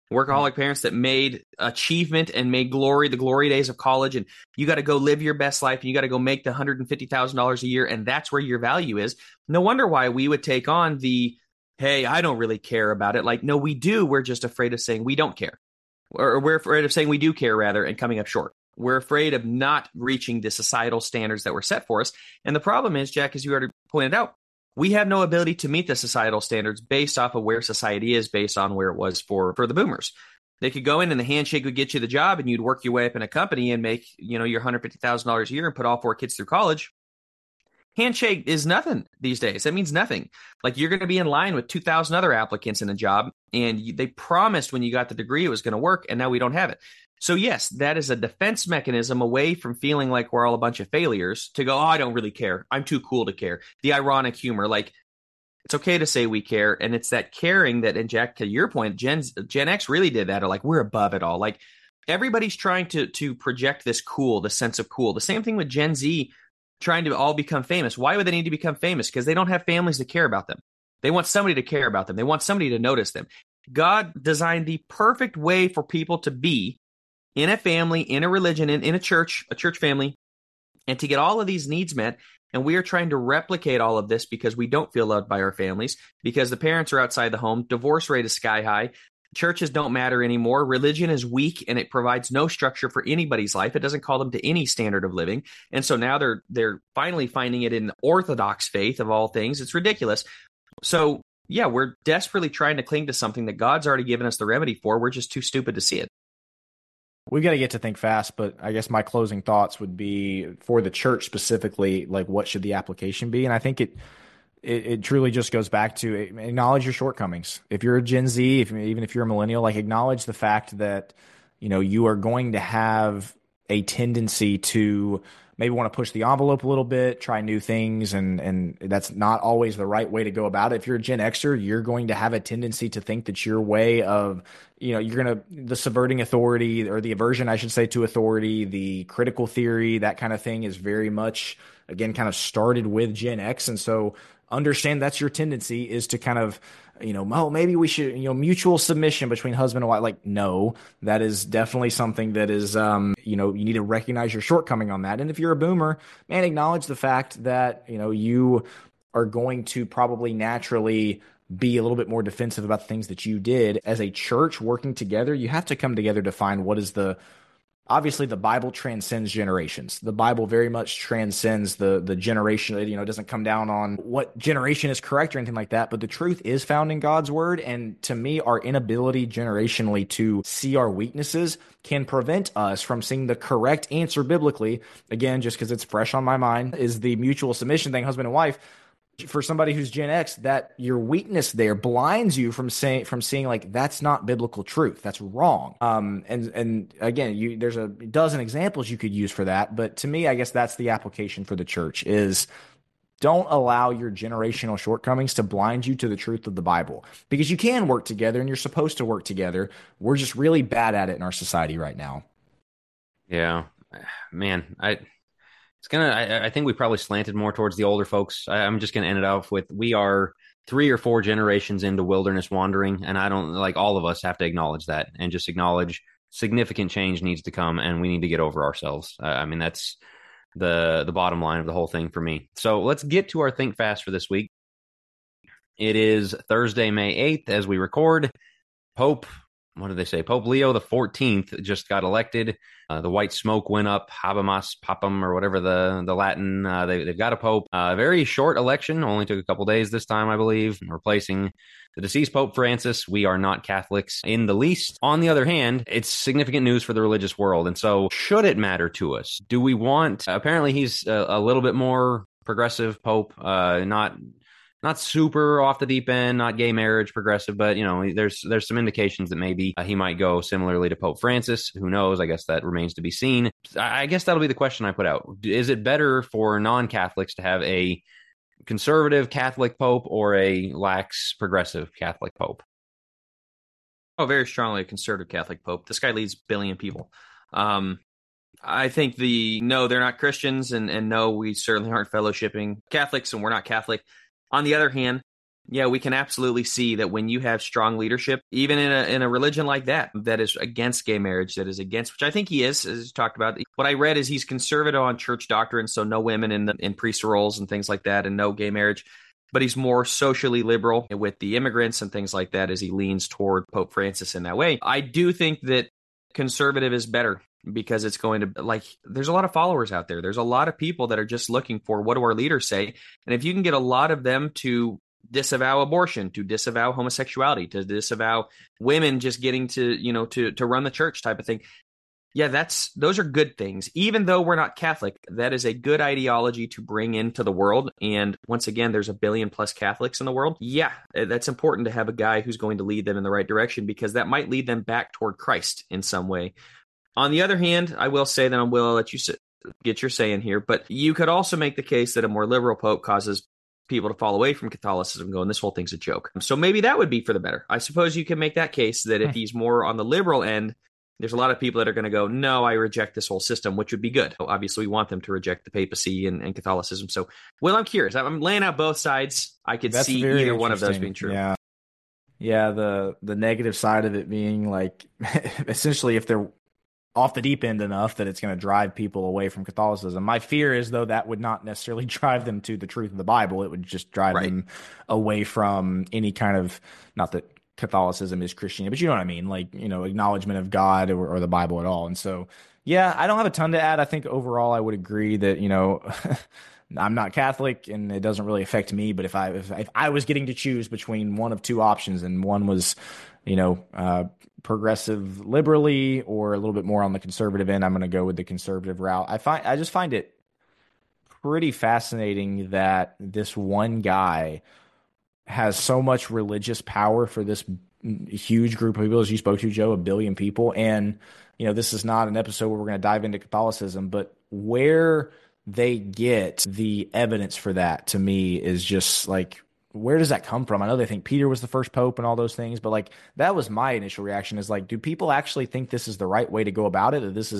that made achievement and made glory, the glory days of college. And you got to go live your best life, and you got to go make the $150,000 a year. And that's where your value is. No wonder why we would take on the, hey, I don't really care about it. Like, no, we do. We're just afraid of saying we don't care, or we're afraid of saying we do care, rather, and coming up short. We're afraid of not reaching the societal standards that were set for us. And the problem is, Jack, as you already pointed out, we have no ability to meet the societal standards based off of where society is, based on where it was for the boomers. They could go in and the handshake would get you the job, and you'd work your way up in a company and make, your $150,000 a year and put all 4 kids through college. Handshake is nothing these days. That means nothing. Like, you're going to be in line with 2,000 other applicants in a job, and they promised when you got the degree it was going to work, and now we don't have it. So yes, that is a defense mechanism away from feeling like we're all a bunch of failures, to go, oh, I don't really care. I'm too cool to care. The ironic humor, like, it's okay to say we care. And it's that caring that, and Jack, to your point, Gen X really did that. Or like, we're above it all. Like, everybody's trying to project this cool, the sense of cool. The same thing with Gen Z trying to all become famous. Why would they need to become famous? Because they don't have families to care about them. They want somebody to care about them. They want somebody to notice them. God designed the perfect way for people to be in a family, in a religion, in a church family, and to get all of these needs met. And we are trying to replicate all of this because we don't feel loved by our families, because the parents are outside the home. Divorce rate is sky high. Churches don't matter anymore. Religion is weak, and it provides no structure for anybody's life. It doesn't call them to any standard of living. And so now they're finally finding it in the Orthodox faith of all things. It's ridiculous. So yeah, we're desperately trying to cling to something that God's already given us the remedy for. We're just too stupid to see it. We've got to get to think fast, but I guess my closing thoughts would be, for the church specifically, like, what should the application be? And I think it truly just goes back to acknowledge your shortcomings. If you're a Gen Z, even if you're a millennial, like, acknowledge the fact that, you are going to have a tendency to maybe want to push the envelope a little bit, try new things, and that's not always the right way to go about it. If you're a Gen Xer, you're going to have a tendency to think that your way of, the subverting authority, or the aversion, I should say, to authority, the critical theory, that kind of thing is very much, again, kind of started with Gen X. And so understand that's your tendency, is to kind of, oh, maybe we should, mutual submission between husband and wife. Like, no, that is definitely something that is, you need to recognize your shortcoming on that. And if you're a boomer, man, acknowledge the fact that, you are going to probably naturally be a little bit more defensive about the things that you did. As a church working together, you have to come together to find what is obviously the Bible transcends generations. The Bible very much transcends the generation. It doesn't come down on what generation is correct or anything like that, but the truth is found in God's word. And to me, our inability generationally to see our weaknesses can prevent us from seeing the correct answer biblically. Again, just because it's fresh on my mind, is the mutual submission thing, husband and wife. For somebody who's Gen X, that your weakness there blinds you from seeing like, that's not biblical truth. That's wrong. And again, there's a dozen examples you could use for that. But to me, I guess that's the application for the church, is don't allow your generational shortcomings to blind you to the truth of the Bible, because you can work together and you're supposed to work together. We're just really bad at it in our society right now. Yeah, man, I think we probably slanted more towards the older folks. I'm just going to end it off with, we are 3 or 4 generations into wilderness wandering, and I don't, like, all of us have to acknowledge that, and just acknowledge significant change needs to come, and we need to get over ourselves. That's the bottom line of the whole thing for me. So let's get to our Think Fast for this week. It is Thursday, May 8th, as we record. Pope, what did they say? Pope Leo the 14th just got elected. The white smoke went up, Habemas Papam, or whatever the Latin. They've got a pope. Very short election, only took a couple days this time, I believe, replacing the deceased Pope Francis. We are not Catholics in the least. On the other hand, it's significant news for the religious world. And so should it matter to us? Do we want, apparently he's a little bit more progressive Pope, not super off the deep end, not gay marriage progressive, but there's some indications that maybe he might go similarly to Pope Francis. Who knows? I guess that remains to be seen. I guess that'll be the question I put out. Is it better for non-Catholics to have a conservative Catholic Pope or a lax progressive Catholic Pope? Oh, very strongly a conservative Catholic Pope. This guy leads 1 billion people. I think no, they're not Christians, and no, we certainly aren't fellowshipping Catholics, and we're not Catholic. On the other hand, yeah, we can absolutely see that when you have strong leadership, even in a religion like that is against gay marriage, that is against, which I think he is, as talked about. What I read is he's conservative on church doctrine, so no women in priest roles and things like that, and no gay marriage. But he's more socially liberal with the immigrants and things like that as he leans toward Pope Francis in that way. I do think that conservative is better, because it's going to, there's a lot of followers out there. There's a lot of people that are just looking for, what do our leaders say? And if you can get a lot of them to disavow abortion, to disavow homosexuality, to disavow women just getting to run the church type of thing. Yeah, those are good things. Even though we're not Catholic, that is a good ideology to bring into the world. And once again, there's 1 billion plus Catholics in the world. Yeah, that's important to have a guy who's going to lead them in the right direction, because that might lead them back toward Christ in some way. On the other hand, I will say that I will let you get your say in here, but you could also make the case that a more liberal pope causes people to fall away from Catholicism, going, this whole thing's a joke. So maybe that would be for the better. I suppose you can make that case that if he's more on the liberal end, there's a lot of people that are going to go, no, I reject this whole system, which would be good. Obviously, we want them to reject the papacy and Catholicism. So, well, I'm curious. I'm laying out both sides. I could see either one of those being true. Yeah, the negative side of it being essentially if they're off the deep end enough that it's going to drive people away from Catholicism. My fear is, though, that would not necessarily drive them to the truth of the Bible. It would just drive them away from any kind of, not that Catholicism is Christianity, but you know what I mean? Acknowledgement of God or the Bible at all. And so, yeah, I don't have a ton to add. I think overall I would agree that, I'm not Catholic and it doesn't really affect me. But if I was getting to choose between one of two options, and one was, progressive liberally or a little bit more on the conservative end, I'm going to go with the conservative route. I just find it pretty fascinating that this one guy has so much religious power for this huge group of people, as you spoke to, Joe, 1 billion people. And, this is not an episode where we're going to dive into Catholicism, but where they get the evidence for that, to me, is just where does that come from? I know they think Peter was the first pope and all those things, but that was my initial reaction, is do people actually think this is the right way to go about it? That this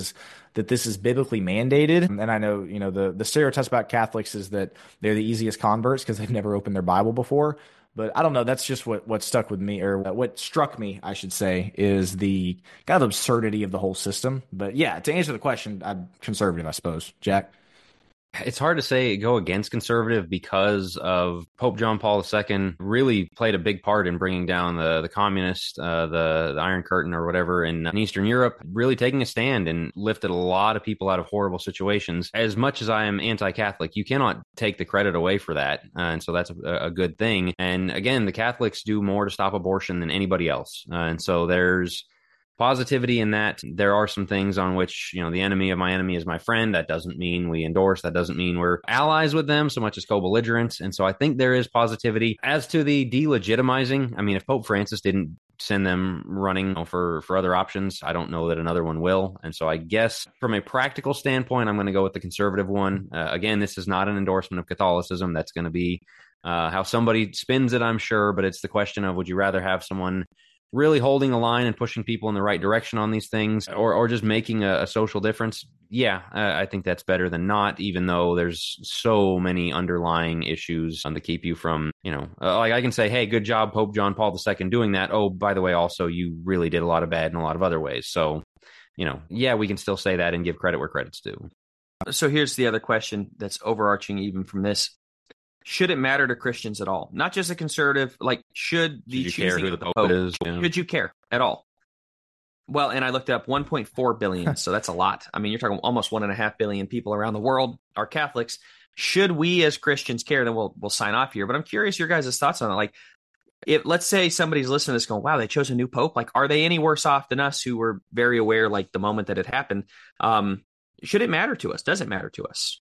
is biblically mandated? And I know, the stereotypes about Catholics is that they're the easiest converts because they've never opened their Bible before. But I don't know. That's just what stuck with me, or what struck me, I should say, is the kind of absurdity of the whole system. But yeah, to answer the question, I'm conservative, I suppose. Jack? It's hard to say go against conservative, because of Pope John Paul II really played a big part in bringing down the communist, the Iron Curtain or whatever in Eastern Europe, really taking a stand and lifted a lot of people out of horrible situations. As much as I am anti-Catholic, you cannot take the credit away for that. And so that's a good thing. And again, the Catholics do more to stop abortion than anybody else. And so there's positivity in that. There are some things on which, the enemy of my enemy is my friend. That doesn't mean we endorse. That doesn't mean we're allies with them so much as co-belligerents. And so I think there is positivity. As to the delegitimizing, I mean, if Pope Francis didn't send them running for other options, I don't know that another one will. And so I guess from a practical standpoint, I'm going to go with the conservative one. Again, this is not an endorsement of Catholicism. That's going to be how somebody spins it, I'm sure. But it's the question of, would you rather have someone really holding a line and pushing people in the right direction on these things, or just making a social difference? Yeah, I think that's better than not, even though there's so many underlying issues to keep you from, I can say, hey, good job, Pope John Paul II, doing that. Oh, by the way, also, you really did a lot of bad in a lot of other ways. So, yeah, we can still say that and give credit where credit's due. So here's the other question that's overarching even from this. should it matter to Christians at all? Not just a conservative, like should the you care choosing who of the the Pope Pope, is? Yeah. should you care at all? Well, and I looked up 1.4 billion, so that's a lot. I mean, you're talking almost 1.5 billion people around the world are Catholics. Should we as Christians care? Then we'll sign off here. But I'm curious your guys' thoughts on it. Like, if let's say somebody's listening to this going, wow, they chose a new pope. Like, are they any worse off than us who were very aware, like the moment that it happened? Should it matter to us? Does it matter to us?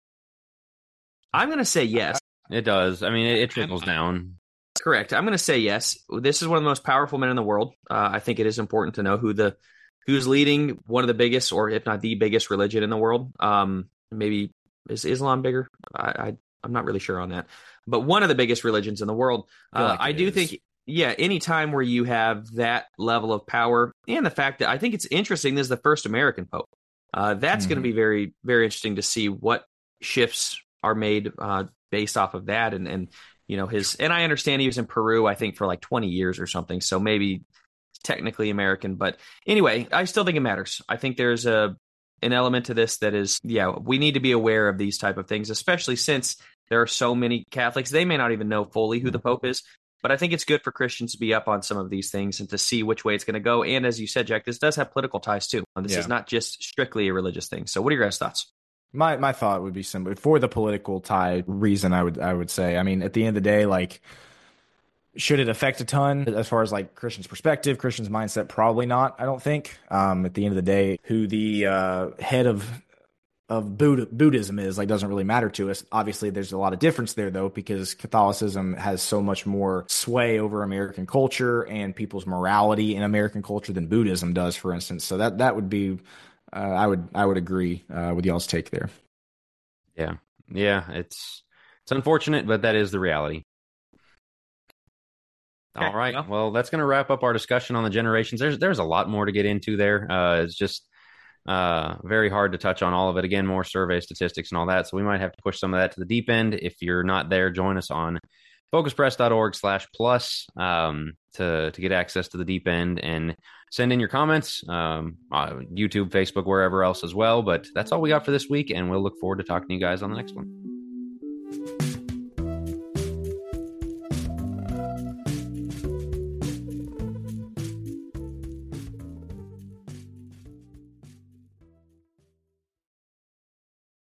I'm going to say yes. It does. I mean, it trickles down. Correct. I'm going to say yes. This is one of the most powerful men in the world. I think it is important to know who's leading one of the biggest, or if not the biggest, religion in the world. Maybe is Islam bigger? I'm not really sure on that, but one of the biggest religions in the world. I do think, yeah, any time where you have that level of power, and the fact that I think it's interesting, this is the first American pope. That's going to be very, very interesting to see what shifts are made based off of that, and you know, and I understand he was in Peru, I think, for like 20 years or something. So maybe technically American. But anyway, I still think it matters. I think there's an element to this that is, yeah, we need to be aware of these type of things, especially since there are so many Catholics. They may not even know fully who the Pope is. But I think it's good for Christians to be up on some of these things and to see which way it's going to go. And as you said, Jack, this does have political ties too. This is not just strictly a religious thing. So what are your guys' thoughts? My thought would be similar for the political tie reason. I would say. I mean, at the end of the day, like, should it affect a ton as far as like Christians' perspective, Christians' mindset? Probably not. I don't think. At the end of the day, who the head of Buddhism is like doesn't really matter to us. Obviously, there's a lot of difference there though, because Catholicism has so much more sway over American culture and people's morality in American culture than Buddhism does, for instance. So that would be. I would agree with y'all's take there. Yeah, it's unfortunate, but that is the reality. Okay, all right, well, that's going to wrap up our discussion on the generations. There's a lot more to get into there. It's just very hard to touch on all of it. Again, more survey statistics and all that, so we might have to push some of that to the deep end. If you're not there, join us on focuspress.org/plus to get access to the deep end and send in your comments, YouTube, Facebook, wherever else as well. But that's all we got for this week, and we'll look forward to talking to you guys on the next one.